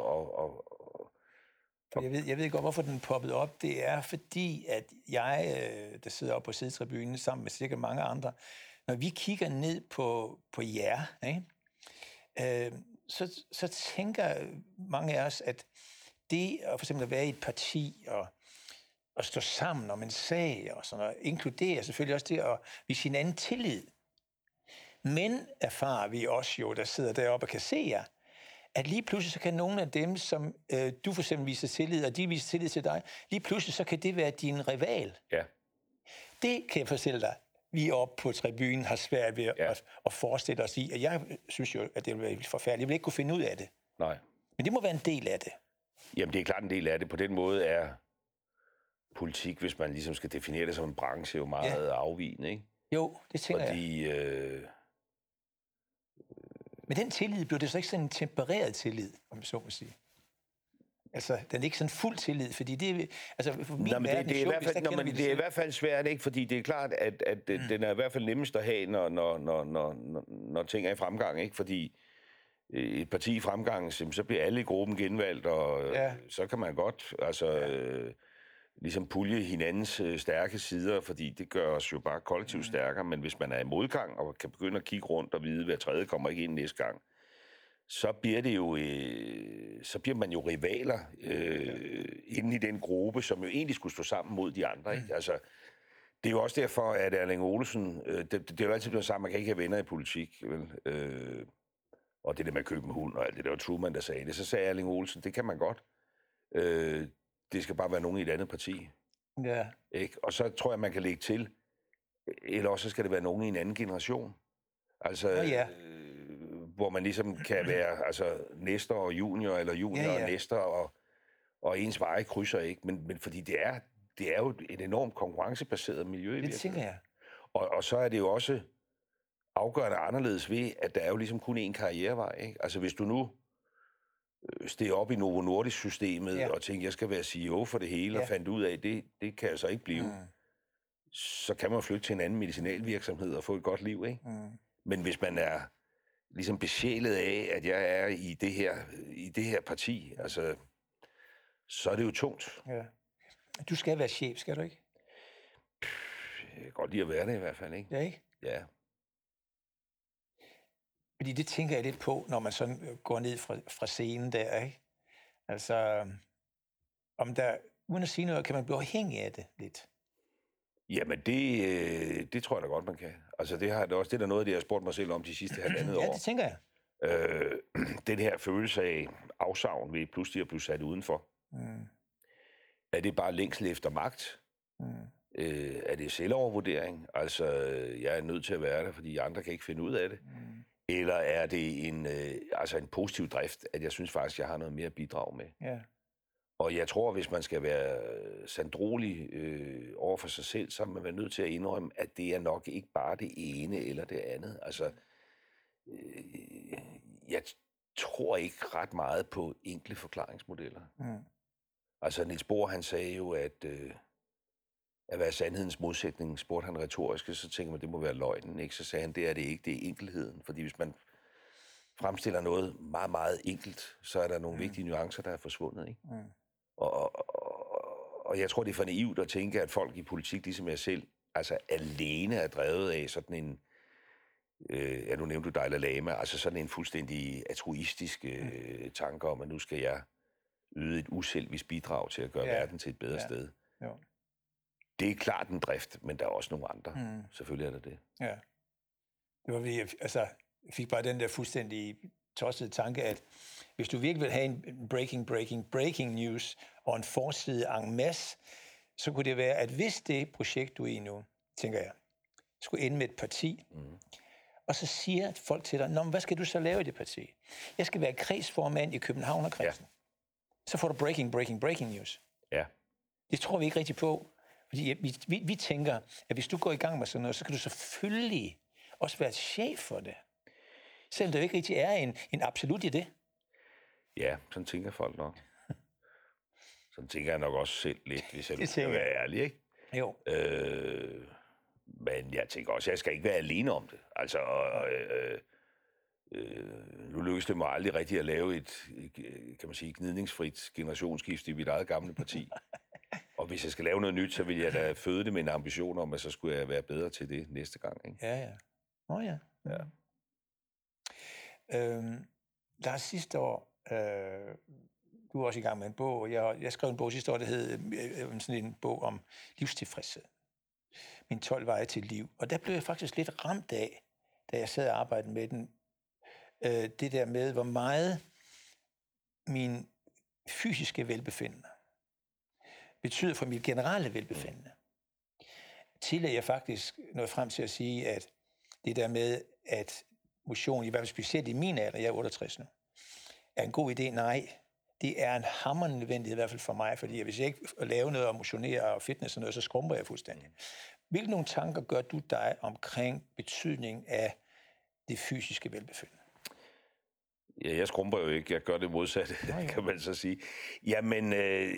Jeg ved godt, hvorfor den poppede op. Det er fordi, at jeg, der sidder oppe på sidetribunen sammen med sikkert mange andre, når vi kigger ned på jer, ikke? Så tænker mange af os, at det at for eksempel at være i et parti og stå sammen om en sag og sådan noget, inkluderer selvfølgelig også det at vise hinanden tillid. Men erfarer vi også jo, der sidder deroppe og kan se jer, at lige pludselig så kan nogle af dem, som du for eksempel viser tillid, og de viser tillid til dig, lige pludselig så kan det være din rival. Ja. Det kan jeg fortælle dig, vi oppe på tribunen har svært ved at forestille os i, og jeg synes jo, at det vil være forfærdeligt. Jeg vil ikke kunne finde ud af det. Nej. Men det må være en del af det. Jamen, det er klart en del af det. På den måde er politik, hvis man ligesom skal definere det som en branche, jo meget afvigende, ikke? Jo, det tænker jeg. Men den tillid, blev det så ikke sådan en tempereret tillid, om jeg så må sige? Altså, den er ikke sådan fuld tillid, fordi det er... Altså, for min verden, det er i hvert fald svært, ikke? Fordi det er klart, at den er i hvert fald nemmest at have, når ting er i fremgang, ikke? Fordi et parti i fremgang, så bliver alle i gruppen genvalgt, og så kan man godt, ligesom pulje hinandens stærke sider, fordi det gør os jo bare kollektivt stærkere, men hvis man er i modgang og kan begynde at kigge rundt og vide, hver tredje kommer ikke ind næste gang, så bliver man jo rivaler inde i den gruppe, som jo egentlig skulle stå sammen mod de andre. Ikke? Altså, det er jo også derfor, at Erling Olsen, det er jo altid blevet sagt, man kan ikke have venner i politik, vel? Og det der med at købe en hund og alt det, der var Truman, der sagde det. Så sagde Erling Olsen, det kan man godt. Det skal bare være nogen i et andet parti. Ja. Ikke? Og så tror jeg, man kan lægge til, eller også skal det være nogen i en anden generation. Altså, hvor man ligesom kan være næster og junior, eller junior og næster, og ens veje krydser ikke. Men fordi det er jo et enormt konkurrencebaseret miljø. Det tænker jeg. Og så er det jo også afgørende anderledes ved, at der er jo ligesom kun én karrierevej. Ikke? Altså hvis du nu steg op i Novo Nordisk-systemet og tænkte, jeg skal være CEO for det hele, og fandt ud af, at det kan jeg så ikke blive. Så kan man flytte til en anden medicinalvirksomhed og få et godt liv, ikke? Men hvis man er ligesom besjælet af, at jeg er i det her parti, altså, så er det jo tungt. Ja. Du skal være chef, skal du ikke? Jeg kan godt lide at være det i hvert fald, ikke? Ja, ikke? Ja. Fordi det tænker jeg lidt på, når man sådan går ned fra scenen der, ikke? Altså, om der, uden at sige noget, kan man blive afhængig af det lidt? Jamen, det tror jeg da godt, man kan. Altså, det er der noget af det, jeg har spurgt mig selv om de sidste halvandet år. Ja, det tænker jeg. Den her følelse af afsavn ved pludselig at blive sat udenfor. Er det bare længsel efter magt? Er det selvovervurdering? Altså, jeg er nødt til at være der, fordi andre kan ikke finde ud af det. Eller er det en positiv drift, at jeg synes faktisk, jeg har noget mere at bidrage med? Ja. Og jeg tror, hvis man skal være sandrolig over for sig selv, så er man nødt til at indrømme, at det er nok ikke bare det ene eller det andet. Altså, jeg tror ikke ret meget på enkle forklaringsmodeller. Altså, Niels Bohr, han sagde jo, at være sandhedens modsætning, spurgte han retorisk, så tænker man, det må være løgnen, ikke? Så sagde han, det er det ikke, det er enkelheden. Fordi hvis man fremstiller noget meget, meget enkelt, så er der nogle vigtige nuancer, der er forsvundet, ikke? Og jeg tror, det er for naivt at tænke, at folk i politik, ligesom jeg selv, altså alene er drevet af sådan en, nu nævnte du Dalai Lama, altså sådan en fuldstændig altruistisk tanke om, at nu skal jeg yde et uselvisk bidrag til at gøre verden til et bedre sted. Jo. Det er klart en drift, men der er også nogle andre. Selvfølgelig er der det. Ja. Det var fordi, jeg fik bare den der fuldstændig tossede tanke, at hvis du virkelig vil have en breaking news og en forside en masse, så kunne det være, at hvis det projekt, du er i nu, tænker jeg, skulle ende med et parti, og så siger folk til dig, nå, men hvad skal du så lave i det parti? Jeg skal være kredsformand i Københavnerkredsen. Så får du breaking news. Ja. Det tror vi ikke rigtig på. Fordi vi tænker, at hvis du går i gang med sådan noget, så kan du selvfølgelig også være chef for det. Selvom det ikke rigtig er en absolut idé. Ja, sådan tænker folk nok. Sådan tænker jeg nok også selv lidt, hvis jeg skal være ærlig, ikke? Jo. Men jeg tænker også, at jeg skal ikke være alene om det. Altså, nu lykkedes det mig aldrig rigtigt at lave et, kan man sige, gnidningsfrit generationsskift i mit eget gamle parti. Og hvis jeg skal lave noget nyt, så vil jeg da føde det med en ambition om, at så skulle jeg være bedre til det næste gang, ikke? Ja. Der er sidste år, du er også i gang med en bog, jeg skrev en bog sidste år, der hed sådan en bog om livstilfredshed. Min 12 veje til liv. Og der blev jeg faktisk lidt ramt af, da jeg sad og arbejdede med den, det der med, hvor meget min fysiske velbefindende betyder for mit generelle velbefindende. Til at jeg faktisk nåede frem til at sige, at det der med, at motion, i hvert fald specielt i min alder, jeg er 68 nu, er en god idé. Nej, det er en hammerende nødvendighed, i hvert fald for mig, fordi hvis jeg ikke laver noget og motionere og fitness og noget, så skrumper jeg fuldstændig. Hvilke nogle tanker gør du dig omkring betydningen af det fysiske velbefindende? Ja, jeg skrumper jo ikke. Jeg gør det modsatte, kan man så sige. Jamen,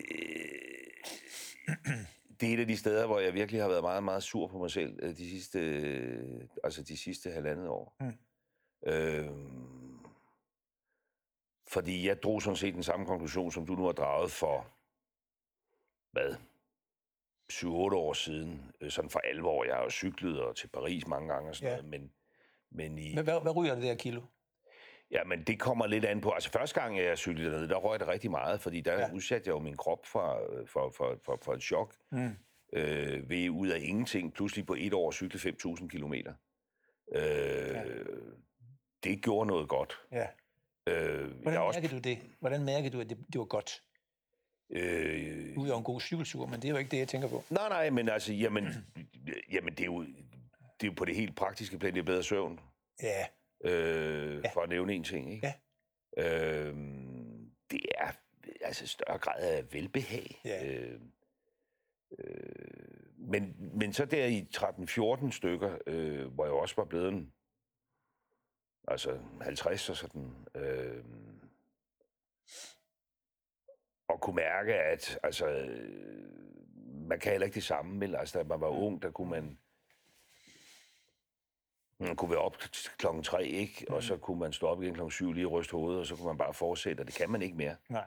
det er et af de steder, hvor jeg virkelig har været meget, meget sur på mig selv de sidste halvandet år. Fordi jeg drog sådan set den samme konklusion, som du nu har draget for, 7-8 år siden, sådan for alvor. Jeg har jo cyklet og til Paris mange gange og sådan noget, men hvad ryger det der kilo? Ja, men det kommer lidt an på. Altså første gang, jeg cyklede dernede, der røg det rigtig meget, fordi der udsatte jeg jo min krop for et chok. Ved ud af ingenting, pludselig på 1 år cykle 5.000 kilometer. Det gjorde noget godt. Ja. Hvordan mærker du, at det var godt? Du er jo en god cykeltur, men det er jo ikke det, jeg tænker på. Nej, men altså, jamen det er jo på det helt praktiske plan, det er bedre søvn. Ja. For at nævne en ting, ikke? Ja. Det er altså større grad af velbehag. Ja. Men så der i 13-14 stykker, hvor jeg også var blevet 50 og sådan, Og kunne mærke, at altså, man kan heller ikke det samme, vel? Altså, da man var ung, der kunne man kunne være op klokken 3, ikke? Og så kunne man stå op igen klokken 7, lige ryste hovedet, og så kunne man bare fortsætte, og det kan man ikke mere. Nej.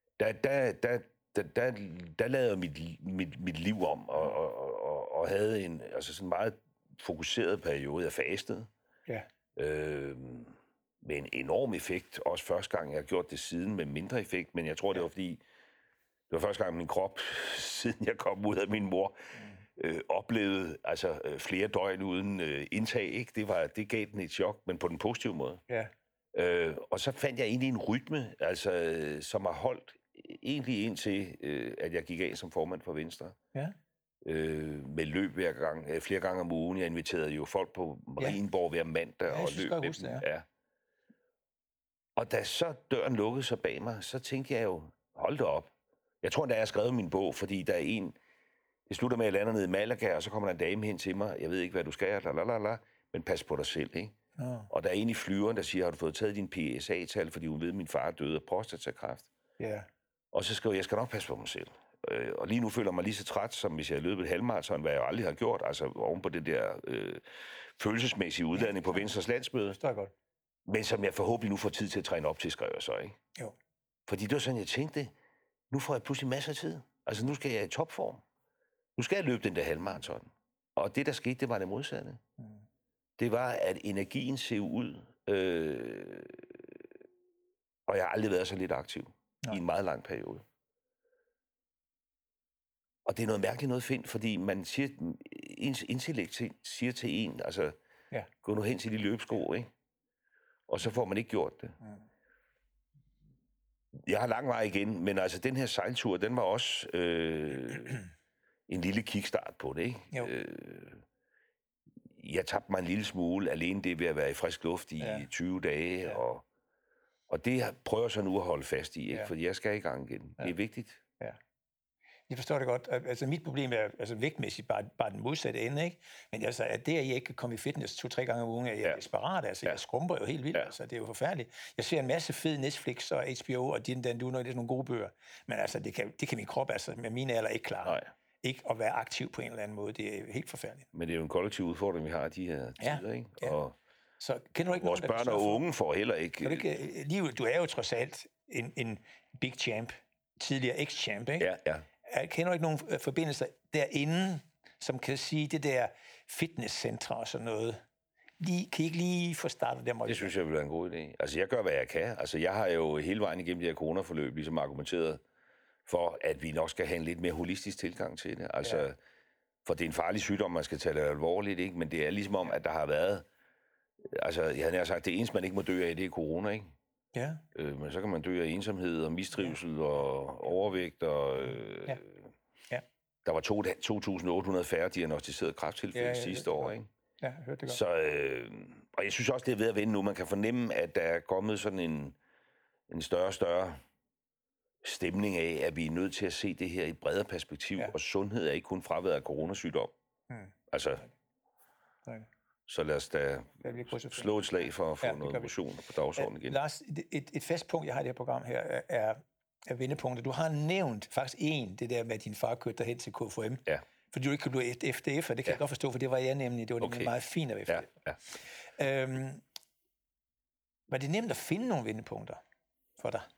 Der lavede jeg mit liv om, og havde en altså sådan meget fokuseret periode. Jeg fastede. Ja. Med en enorm effekt. Også første gang, jeg har gjort det siden med mindre effekt, men jeg tror, det var fordi, det var første gang, min krop, siden jeg kom ud af min mor, oplevede altså flere døgn uden indtag. Ikke? Det gav den et chok, men på den positive måde. Ja. Og så fandt jeg egentlig en rytme, altså, som har holdt egentlig indtil, at jeg gik af som formand for Venstre. Ja. Med løb hver gang, flere gange om ugen. Jeg inviterede jo folk på Marienborg hver mandag og løb med dem. Ja. Og da så døren lukkede sig bag mig, så tænkte jeg jo, hold da op. Jeg tror, da jeg skrev min bog, fordi der er en, det slutter med, at jeg lander nede i Malaga, og så kommer der en dame hen til mig, jeg ved ikke, hvad du skal, men pas på dig selv, ikke? Og der er en i flyveren, der siger, har du fået taget din PSA-tal, fordi hun ved, at min far døde af prostatakræft. Ja. Og så skrev jeg skal nok passe på mig selv. Og lige nu føler jeg mig lige så træt, som hvis jeg havde løbet et halvmarathon, hvad jeg jo aldrig har gjort, altså oven på det der følelsesmæssige uddanning på Venstres landsmøde. Det er godt. Men som jeg forhåbentlig nu får tid til at træne op til, skrev jeg så, ikke? Jo. Fordi det var sådan, jeg tænkte, nu får jeg pludselig masser af tid. Altså nu skal jeg i topform. Nu skal jeg løbe den der halvmarathon. Og det, der skete, det var det modsatte. Det var, at energien ser ud, og jeg har aldrig været så lidt aktiv i en meget lang periode. Og det er noget mærkeligt noget fint, fordi man siger, ens intellekt siger til en, altså, gå nu hen til de løbesko, ikke? Og så får man ikke gjort det. Jeg har lang vej igen, men altså den her sejltur, den var også en lille kickstart på det, ikke? Jeg tabte mig en lille smule, alene det ved at være i frisk luft i 20 dage, og det prøver jeg så nu at holde fast i, ikke? Fordi jeg skal i gang igen. Det er vigtigt. Ja. Jeg forstår det godt. Altså mit problem er altså vægtmæssigt bare den modsatte ende, ikke? Men altså, at det, at jeg ikke kan komme i fitness 2-3 gange om ugen, er jeg desperat. Altså, jeg skrumper jo helt vildt. Altså, det er jo forfærdeligt. Jeg ser en masse fed Netflix og HBO og det er nogle gode bøger. Men altså, det kan min krop, altså med mine alder, ikke klare. Nej. Ikke at være aktiv på en eller anden måde. Det er helt forfærdeligt. Men det er jo en kollektiv udfordring, vi har de her tider, ikke? Ja. Og så kender du ikke vores børn og unge får heller ikke... Du er jo trods alt en big champ, tidligere ex-champ, ikke? Ja. Kender du ikke nogen forbindelser derinde, som kan sige det der fitnesscentre og sådan noget? Kan I ikke lige få startet der? Det synes jeg vil være en god idé. Altså, jeg gør, hvad jeg kan. Altså, jeg har jo hele vejen igennem de her coronaforløb ligesom argumenteret for, at vi nok skal have en lidt mere holistisk tilgang til det. Altså, for det er en farlig sygdom, man skal tage det alvorligt, ikke? Men det er ligesom om, at der har været... Altså, jeg havde nær sagt, det eneste, man ikke må dø af, det er corona, ikke? Ja. Men så kan man dø af ensomhed og mistrivsel og overvægt og... Der var 2.800 færre diagnostiserede kræfttilfælde sidste år, ikke? Ja, jeg hørte det godt. Så, og jeg synes også, det er ved at vende nu. Man kan fornemme, at der er kommet sådan en større stemning af, at vi er nødt til at se det her i et bredere perspektiv, og sundhed er ikke kun fraværet af coronasygdom. Altså, så lad os da slå et slag for at få noget motion på dagsordenen igen. Lars, et fast punkt, jeg har i det her program her, er vendepunkter. Du har nævnt faktisk det der med, at din far kørte dig hen til KFM. Ja. Fordi du ikke kunne blive FDF, og det kan jeg godt forstå, for det var jeg nemlig. Det var nemlig meget fint at være FDF. Ja. Var det nemt at finde nogle vendepunkter for dig?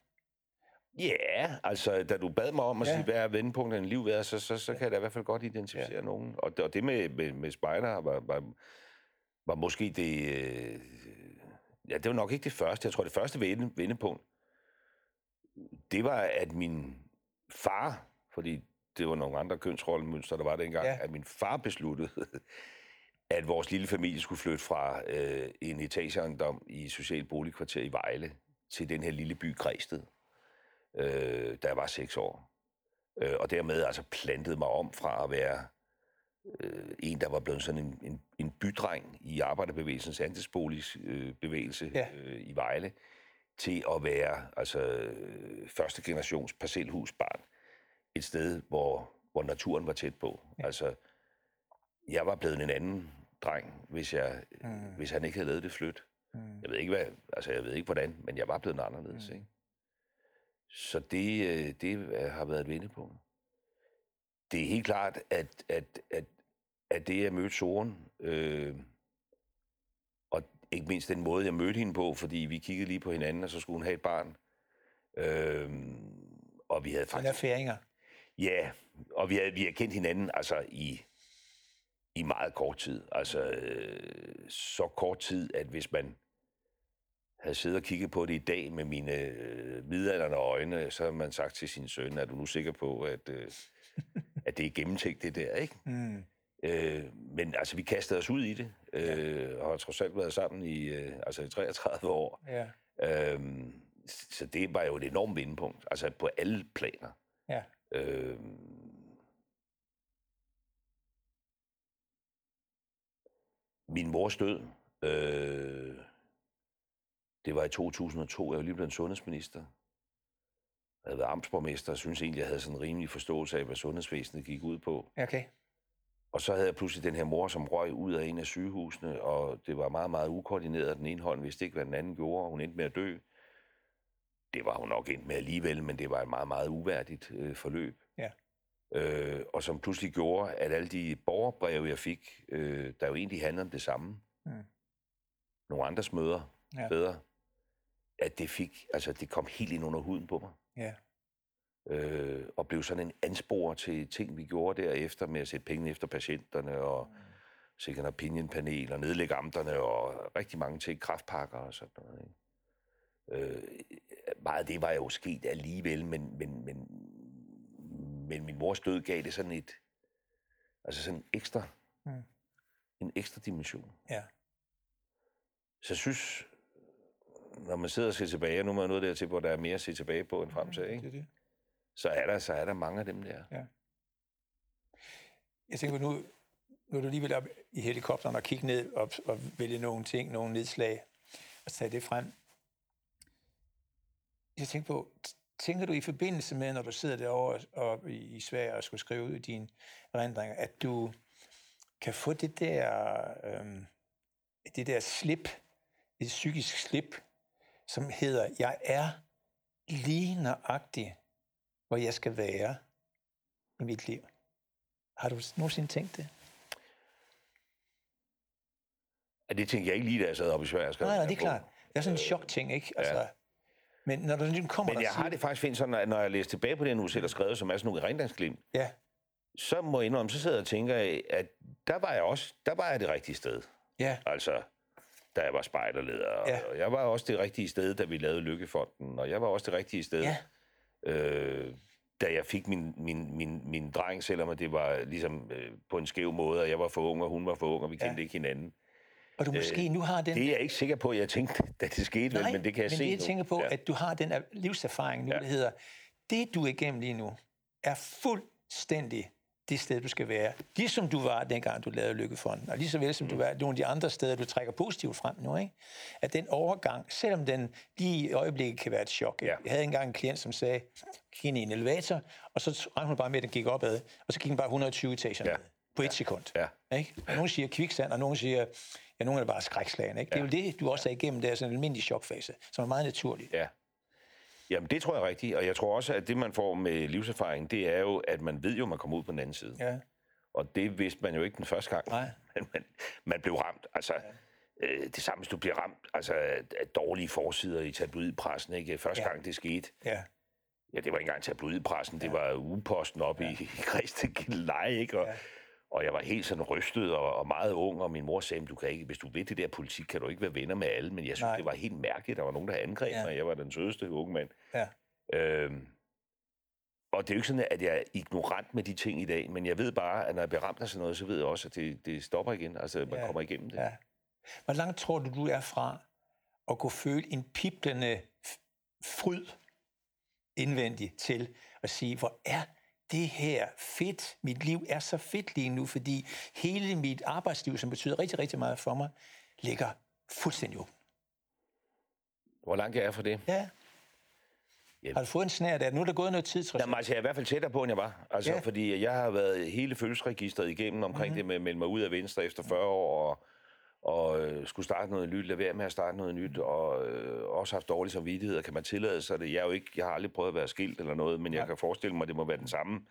Ja, altså, da du bad mig om at sige, hvad er vendepunkterne i livet, så kan jeg da i hvert fald godt identificere nogen. Og det med spejder var måske det... det var nok ikke det første. Jeg tror, det første vendepunkt, det var, at min far, fordi det var nogle andre kønsrollemønstre, der var dengang, at min far besluttede, at vores lille familie skulle flytte fra en etageejendom i Social Boligkvarter i Vejle til den her lille by Græsted, da jeg var 6 år. Og dermed altså plantede mig om fra at være en, der var blevet sådan en bydreng i arbejderbevægelsens andelsboligbevægelse i Vejle, til at være altså første generations parcelhusbarn. Et sted, hvor naturen var tæt på. Ja. Altså, jeg var blevet en anden dreng, hvis han ikke havde lavet det flyt. Jeg ved ikke hvordan, men jeg var blevet anderledes, ikke? Så det har været et vendepunkt. Det er helt klart, at det, jeg mødte Soren, og ikke mindst den måde, jeg mødte hende på, fordi vi kiggede lige på hinanden, og så skulle hun have et barn. Og vi havde faktisk... færinger. Ja, og vi har kendt hinanden altså i meget kort tid. Altså så kort tid, at hvis man havde siddet og kigget på det i dag med mine midaldrende øjne, så havde man sagt til sin søn, er du nu sikker på, at det er gennemtænkt det der, ikke? Mm. Men altså, vi kastede os ud i det, og har trods alt været sammen i 33 år. Ja. Så det var jo et enormt vendepunkt, altså på alle planer. Ja. Min mors død, det var i 2002, jeg var lige blevet sundhedsminister. Jeg havde været amtsborgmester, og synes egentlig, jeg havde sådan en rimelig forståelse af, hvad sundhedsvæsenet gik ud på. Okay. Og så havde jeg pludselig den her mor, som røg ud af en af sygehusene, og det var meget, meget ukoordineret. Den ene hånd vidste ikke, hvad den anden gjorde, og hun endte med at dø. Det var hun nok endt med alligevel, men det var et meget, meget uværdigt forløb. Ja. Og som pludselig gjorde, at alle de borgerbreve, jeg fik, der jo egentlig handlede om det samme. Mm. Nogle andres møder, bedre, at det kom helt ind under huden på mig. Ja. Og blev sådan en anspor til ting, vi gjorde derefter, med at sætte penge efter patienterne, og second opinion-panel, og nedlægge amterne, og rigtig mange ting, kræftpakker og sådan noget. Ikke? Meget af det var jo sket alligevel, men min mors død gav det sådan en ekstra dimension. Ja. Så jeg synes, når man sidder og ser tilbage, og nu er man nået dertil, hvor der er mere at se tilbage på end fremtid, ikke? Det. Så er der mange af dem der. Ja. Jeg tænker, nu er du lige vel op i helikopteren og kigge ned og vælge nogle ting, nogle nedslag, og tage det frem. Jeg tænker du i forbindelse med, når du sidder derovre og i Sverige og skulle skrive ud dine erindringer, at du kan få det der slip, et psykisk slip, som hedder, jeg er lige nøjagtig, hvor jeg skal være i mit liv. Har du nogensinde tænkt det? Ja, det tænkte jeg ikke lige, da jeg sad oppe i Sverige. Nej, det er klart. Det er sådan en chok-ting, ikke? Altså, ja. Men når du ligesom kommer... Men jeg har det faktisk fint sådan, at når jeg læser tilbage på det, nu selv har skrevet, som er sådan nogle erindringsglimt, så må jeg indrømme, så sidder jeg og tænker, at der var jeg det rigtige sted. Ja. Altså, da jeg var spejderleder, og jeg var også det rigtige sted, da vi lavede Lykkefonden, og jeg var også det rigtige sted, da jeg fik min dreng, selvom det var ligesom på en skæv måde, og jeg var for ung, og hun var for ung, og vi kendte ikke hinanden. Og du måske nu har den... Det er jeg ikke sikker på, at jeg tænkte, da det skete, nej, men det kan jeg se nu. Men det jeg tænker på, at du har den livserfaring nu, der hedder, det du er igennem lige nu, er fuldstændig det sted, du skal være. Ligesom du var, dengang du lavede Lykkefonden, og lige så vel som du var nogle af de andre steder, du trækker positivt frem nu, ikke? At den overgang, selvom den lige i øjeblikket kan være et chok. Jeg havde engang en klient, som sagde, gik ind i en elevator, og så regnede hun bare med, at den gik opad, og så gik den bare 120 etager ned på et sekund. Ja. Ikke? Og nogen siger kviksand, og nogen siger, nogen er bare skrækslagen. Ikke? Det er jo det, du også er igennem, der sådan en almindelig chokfase, som er meget naturligt. Ja. Jamen, det tror jeg rigtigt, og jeg tror også, at det, man får med livserfaring, det er jo, at man ved jo, at man kommer ud på den anden side. Ja. Og det vidste man jo ikke den første gang. Nej. Man blev ramt. Altså, det samme, hvis du bliver ramt af dårlige forsider i tabloidpressen, ikke? Første gang det skete. Ja. Ja, det var ikke engang tabloidpressen, det var ugeposten oppe i Græsted-Gilleleje, ikke? Og jeg var helt sådan rystet og meget ung, og min mor sagde, du kan ikke, hvis du ved det der politik, kan du ikke være venner med alle, men jeg synes, det var helt mærkeligt, der var nogen, der angreb mig, jeg var den sødeste unge mand. Ja. Og det er jo ikke sådan, at jeg er ignorant med de ting i dag, men jeg ved bare, at når jeg bliver ramt af sådan noget, så ved jeg også, at det stopper igen, altså man kommer igennem det. Ja. Hvor langt tror du er fra at kunne føle en piblende fryd indvendigt til at sige, hvor er det her fedt. Mit liv er så fedt lige nu, fordi hele mit arbejdsliv, som betyder rigtig, rigtig meget for mig, ligger fuldstændig åben. Hvor langt jeg er for det? Ja. Har du fået en snær der? Nu er der gået noget tid, tror jeg. Jamen, altså, jeg er i hvert fald tættere på, end jeg var. Altså, fordi jeg har været hele følelsesregistret igennem omkring det med at melde mig ud af Venstre efter 40 år, og skulle starte noget nyt, lade være med at starte noget nyt, og også haft dårlig samvittighed, og kan man tillade sig det? Jeg har aldrig prøvet at være skilt eller noget, men jeg kan forestille mig, at det må være den samme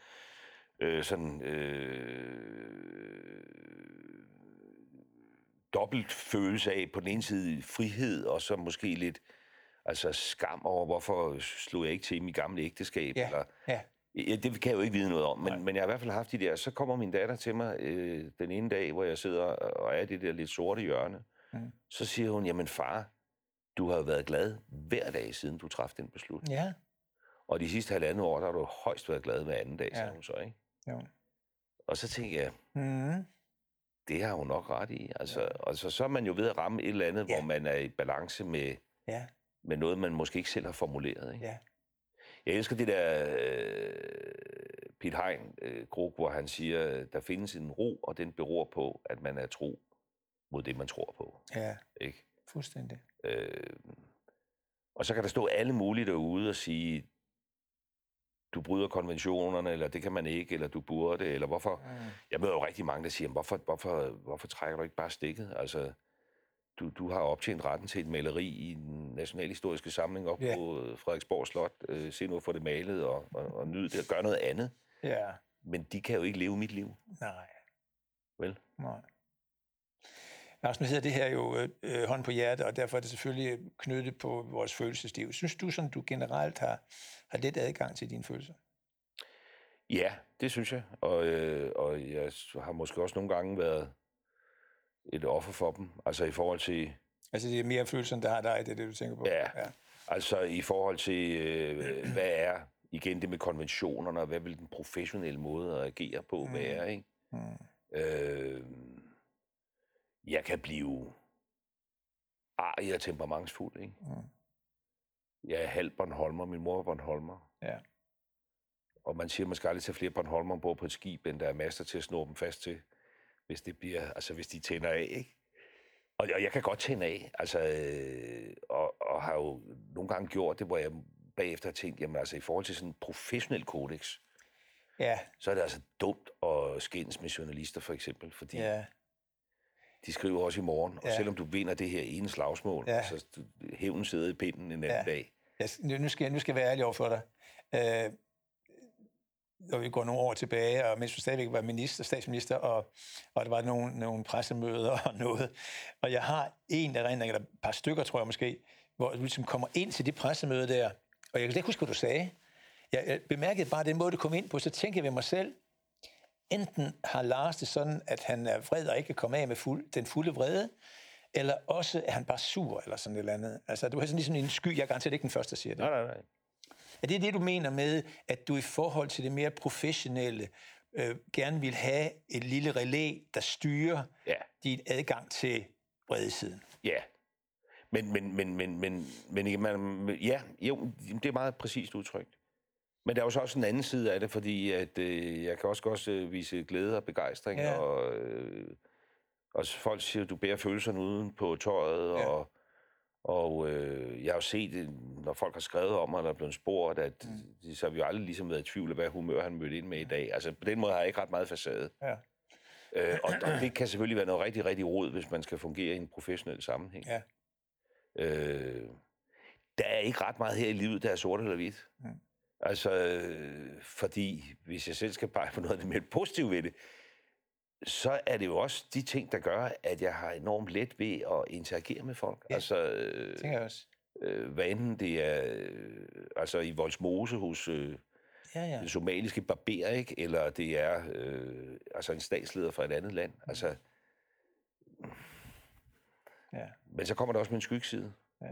dobbelt følelse af på den ene side frihed, og så måske lidt skam over, hvorfor slog jeg ikke til i mit gamle ægteskab, eller... Ja, det kan jeg jo ikke vide noget om, men jeg har i hvert fald haft de der. Så kommer min datter til mig den ene dag, hvor jeg sidder og er i det der lidt sorte hjørne. Så siger hun, jamen far, du har jo været glad hver dag, siden du træffede den beslutning. Ja. Og de sidste 1,5 år, der har du højst været glad hver anden dag, sagde hun så, ikke? Jo. Og så tænker jeg, det har hun nok ret i. Så er man jo ved at ramme et eller andet, hvor man er i balance med noget, man måske ikke selv har formuleret, ikke? Ja. Jeg elsker det der Piet Hein gruk, hvor han siger, der findes en ro, og den beror på, at man er tro mod det, man tror på. Ja, ikke? Fuldstændig. Og så kan der stå alle mulige derude og sige, du bryder konventionerne, eller det kan man ikke, eller du burde, eller hvorfor... Jeg møder jo rigtig mange, der siger, hvorfor trækker du ikke bare stikket? Altså... Du har optjent retten til et maleri i den nationalhistoriske samling op på Frederiksborg Slot. Se nu for det malet og nyde det og gøre noget andet. Ja. Men de kan jo ikke leve mit liv. Nej. Vel? Nej. Lars, nu hedder det her jo hånd på hjertet, og derfor er det selvfølgelig knyttet på vores følelsesliv. Synes du, sådan du generelt har let adgang til dine følelser? Ja, det synes jeg. Og jeg har måske også nogle gange været et offer for dem, altså i forhold til... Altså det er mere følelsen, der har dig, det er det, du tænker på? Ja. Altså i forhold til, hvad er, igen det med konventionerne, og hvad vil den professionelle måde at agere på være, ikke? Jeg kan blive arg og temperamentsfuld, ikke? Jeg er halv Bornholmer, min mor er Bornholmer. Ja. Og man siger, man skal aldrig tage flere Bornholmer ombord på et skib, end der er master til at snå dem fast til. Hvis de tænder af, ikke? Og jeg kan godt tænde af, og har jo nogle gange gjort det, hvor jeg bagefter har tænkt, jamen i forhold til sådan en professionel kodex, så er det altså dumt at skændes med journalister, for eksempel, fordi de skriver også i morgen, og selvom du vinder det her ene slagsmål, så hævnen sidder i pinden en anden dag. Nu skal jeg være ærlig over for dig. Når vi går nogle år tilbage, og mens du stadigvæk var statsminister, og der var nogle pressemøder og noget. Og jeg har en erindring, eller et par stykker, tror jeg måske, hvor du ligesom kommer ind til det pressemøde der, og jeg kan ikke huske, hvad du sagde. Jeg bemærkede bare den måde, du kom ind på, så tænker jeg ved mig selv, enten har Lars det sådan, at han er vred og ikke kan komme af med den fulde vrede, eller også er han bare sur, eller sådan et eller andet. Altså, du har sådan ligesom en sky, jeg er garanteret ikke den første, der siger det. Nej. Er det det, du mener med, at du i forhold til det mere professionelle gerne vil have et lille relæ, der styrer din adgang til bredesiden? Ja. Men det er meget præcist udtrykt. Men der er jo så også en anden side af det, fordi at, jeg kan også godt vise glæde og begejstring, og folk siger, at du bærer følelserne uden på tøjet, og jeg har jo set, når folk har skrevet om mig, eller er blevet spurgt, at så har vi jo aldrig ligesom været i tvivl af, hvad humør han mødte ind med i dag. Altså på den måde har jeg ikke ret meget facade. Ja. Og det kan selvfølgelig være noget rigtig, rigtig rod, hvis man skal fungere i en professionel sammenhæng. Ja. Der er ikke ret meget her i livet, der er sort eller hvidt. Altså, fordi hvis jeg selv skal pege på noget af det mere positive ved det, så er det jo også de ting, der gør, at jeg har enormt let ved at interagere med folk. Ja, tænker jeg også. Hvad enten det er i Vollsmose hos den somaliske barber, ikke? Eller det er en statsleder fra et andet land. Men så kommer der også med en skyggeside. Ja.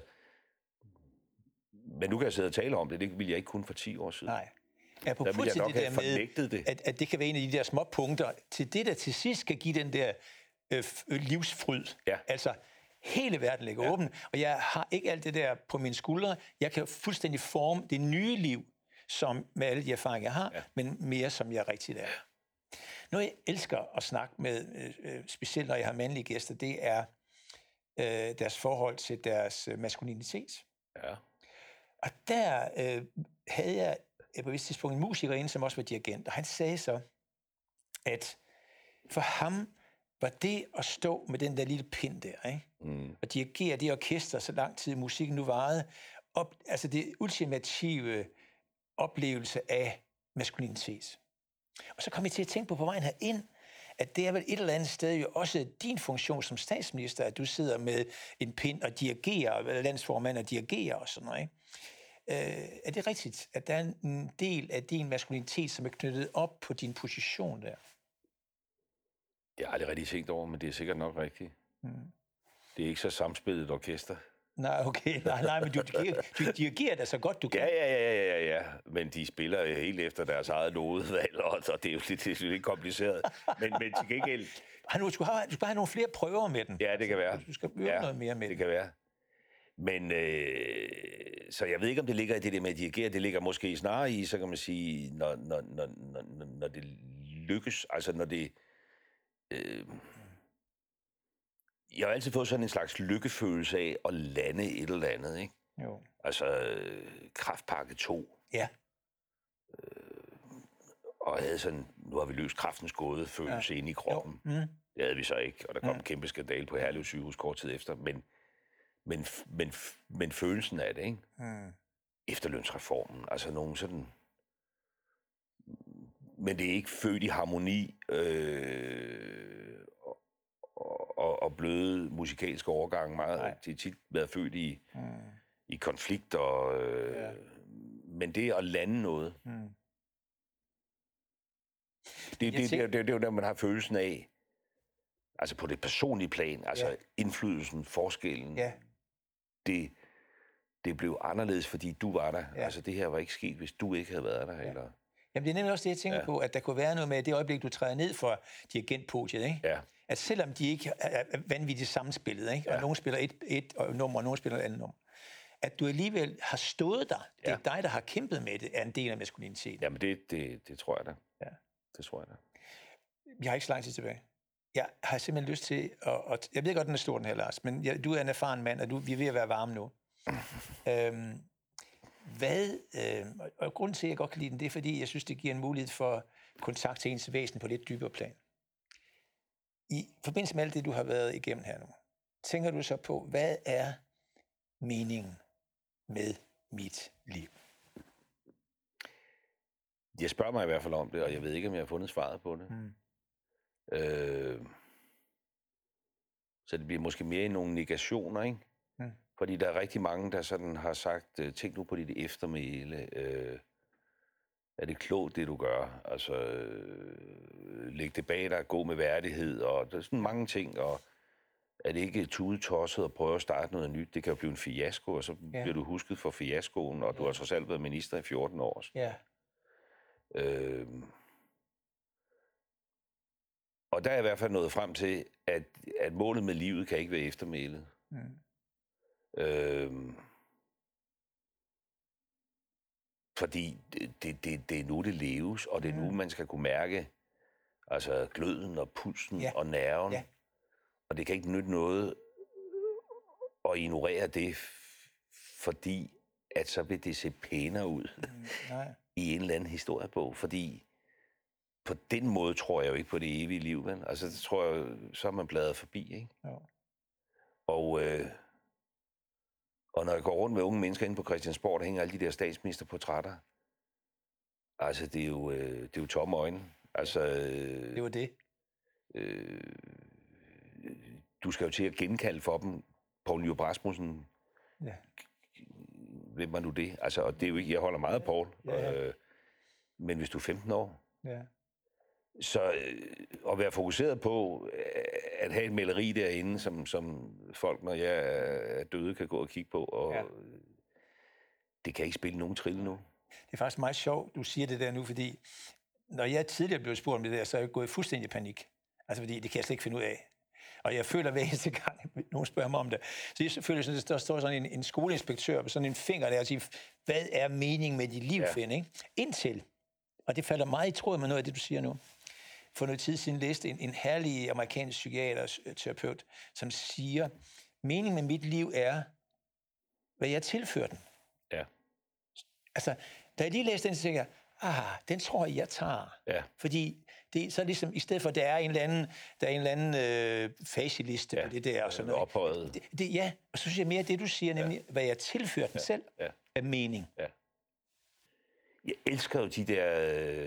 Men nu kan jeg sidde og tale om det. Det ville jeg ikke kunne for 10 år siden. Nej. Apropos til det der med, at det kan være en af de der små punkter, til det, der til sidst skal give den der livsfryd. Ja. Altså, hele verden ligger åben, og jeg har ikke alt det der på mine skuldre. Jeg kan fuldstændig forme det nye liv, som med alle de erfaringer, jeg har, men mere som jeg rigtig er. Noget, jeg elsker at snakke med, specielt når jeg har mandlige gæster, det er deres forhold til deres maskulinitet. Ja. Og der havde jeg på et vist tidspunkt en musiker inde, som også var dirigent, og han sagde så, at for ham var det at stå med den der lille pind der, ikke? Og dirigere det orkester så lang tid musikken nu varede, altså det ultimative oplevelse af maskulinitet. Og så kom jeg til at tænke på vejen herind, at det er vel et eller andet sted jo også din funktion som statsminister, at du sidder med en pind og dirigerer, landsformand og dirigerer og sådan noget, ikke? Er det rigtigt, at der er en del af din maskulinitet, som er knyttet op på din position der? Det har jeg aldrig rigtig tænkt over, men det er sikkert nok rigtigt. Det er ikke så samspillet et orkester. Nej, okay. Nej, men du dirigerer det så godt, du kan. Ja. Men de spiller helt efter deres eget nodevalg, og det er jo lidt kompliceret. Men til gengæld... Du skal have nogle flere prøver med den. Ja, det kan være. Du skal øve noget mere med det kan være. Men, så jeg ved ikke, om det ligger i det der med at dirigere. Det ligger måske snarere i, så kan man sige, når det lykkes, altså når det... Jeg har altid fået sådan en slags lykkefølelse af at lande et eller andet, ikke? Jo. Altså, Kræftpakke 2. Ja. Og havde sådan, nu har vi løst kræftens gåde følelse inde i kroppen. Det havde vi så ikke, og der kom en kæmpe skandale på Herlev sygehus kort tid efter. Men følelsen af det, ikke? Efterlønsreformen, altså nogen sådan... Men det er ikke født i harmoni og bløde musikalske overgange meget. Nej. Det er tit været født i konflikt, og, men det er at lande noget. Det er jo der, man har følelsen af, altså på det personlige plan, altså indflydelsen, forskellen, det blev anderledes, fordi du var der. Altså det her var ikke sket, hvis du ikke havde været der. Eller... Jamen det er nemlig også det, jeg tænker på, at der kunne være noget med det øjeblik, du træder ned for dirigentpodiet, ikke? Ja. At selvom de ikke er vanvittigt sammenspillet, ikke? Og nogen spiller et nummer, og nogen spiller et andet nummer, at du alligevel har stået der. Det er dig, der har kæmpet med det, er en del af maskuliniteten. Jamen det tror jeg da. Ja. Det tror jeg da. Vi har ikke så lang tid tilbage. Jeg har simpelthen lyst til at jeg ved godt, den er stor, den her, Lars, men du er en erfaren mand, og vi er ved at være varme nu. Og grunden til, at jeg godt kan lide den, det er, fordi jeg synes, det giver en mulighed for kontakt til ens væsen på lidt dybere plan. I forbindelse med alt det, du har været igennem her nu, tænker du så på, hvad er meningen med mit liv? Jeg spørger mig i hvert fald om det, og jeg ved ikke, om jeg har fundet svaret på det. Så det bliver måske mere i nogle negationer, ikke? Fordi der er rigtig mange, der sådan har sagt, tænk nu på dit eftermæle. Er det klogt, det du gør? Altså, læg det bag dig, gå med værdighed, og der er sådan mange ting, og er det ikke tudetosset at prøve at starte noget nyt? Det kan jo blive en fiasko, og så bliver du husket for fiaskoen, og du har trods alt været minister i 14 år. Ja. Og der er i hvert fald nået frem til, at målet med livet kan ikke være eftermælet. Fordi det er nu, det leves, og det er nu, man skal kunne mærke altså gløden og pulsen og nerven. Ja. Og det kan ikke nytte noget at ignorere det, fordi at så vil det se pænere ud i en eller anden historiebog. Fordi på den måde tror jeg jo ikke på det evige liv, vel? Altså, det tror jeg, så er man bladret forbi, ikke? Ja. Og når jeg går rundt med unge mennesker inde på Christiansborg, der hænger alle de der statsministerportrætter. Altså, det er jo tomme øjne. Altså, det var det. Du skal jo til at genkalde for dem. Poul Nyrup Rasmussen. Ja. Hvem var nu det? Altså, og det er jo ikke, jeg holder meget af Poul. Ja. Men hvis du er 15 år, så at være fokuseret på at have et maleri derinde, som folk, når jeg er døde, kan gå og kigge på, og det kan ikke spille nogen trille nu. Det er faktisk meget sjovt, du siger det der nu, fordi når jeg tidligere blev spurgt om det der, så er jeg gået fuldstændig i panik. Altså, fordi det kan jeg slet ikke finde ud af. Og jeg føler hver eneste gang, nogen spørger mig om det. Så jeg føler sådan, at der står sådan en skoleinspektør med sådan en finger der og siger, hvad er meningen med dit liv, Finn, ikke? Indtil, og det falder meget i tråd med noget af det, du siger nu. For noget tid siden læste en herlig amerikansk psykiater-terapeut, som siger, meningen med mit liv er, hvad jeg tilfører den. Ja. Altså, da jeg lige læste den, så tænkte jeg, den tror jeg tager. Ja. Fordi det så ligesom, i stedet for, at der er en eller anden facitliste på det der og sådan noget. Ophøjet. Ja, og så synes jeg mere det, du siger, nemlig, hvad jeg tilfører den selv af mening. Ja. Jeg elsker jo de der,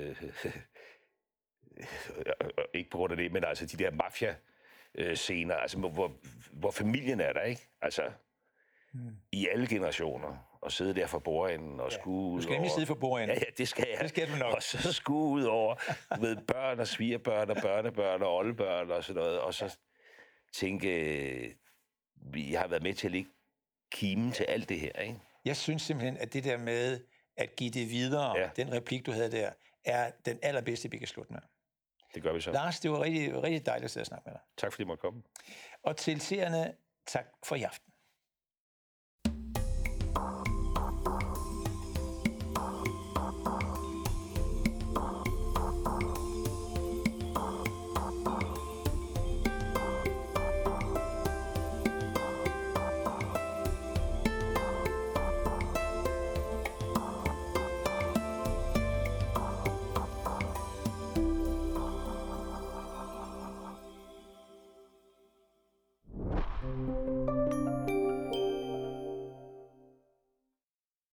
ikke på grund af det, men altså de der mafia-scener, altså hvor familien er der, ikke? Altså, i alle generationer. Og sidde der for bordenden og skue ud. Du skal nemlig sidde for bordenden. Ja, det skal jeg. Det skal du nok. Og så skue ud over børn og svigerbørn og børnebørn og oldebørn og sådan noget. Og så tænke, jeg har været med til at lægge kimen til alt det her, ikke? Jeg synes simpelthen, at det der med at give det videre, den replik, du havde der, er den allerbedste, vi kan slutte med. Det gør vi så. Lars, det var rigtig, rigtig dejligt at sidde og snakke med dig. Tak fordi I måtte komme. Og til seerne, tak for i aften.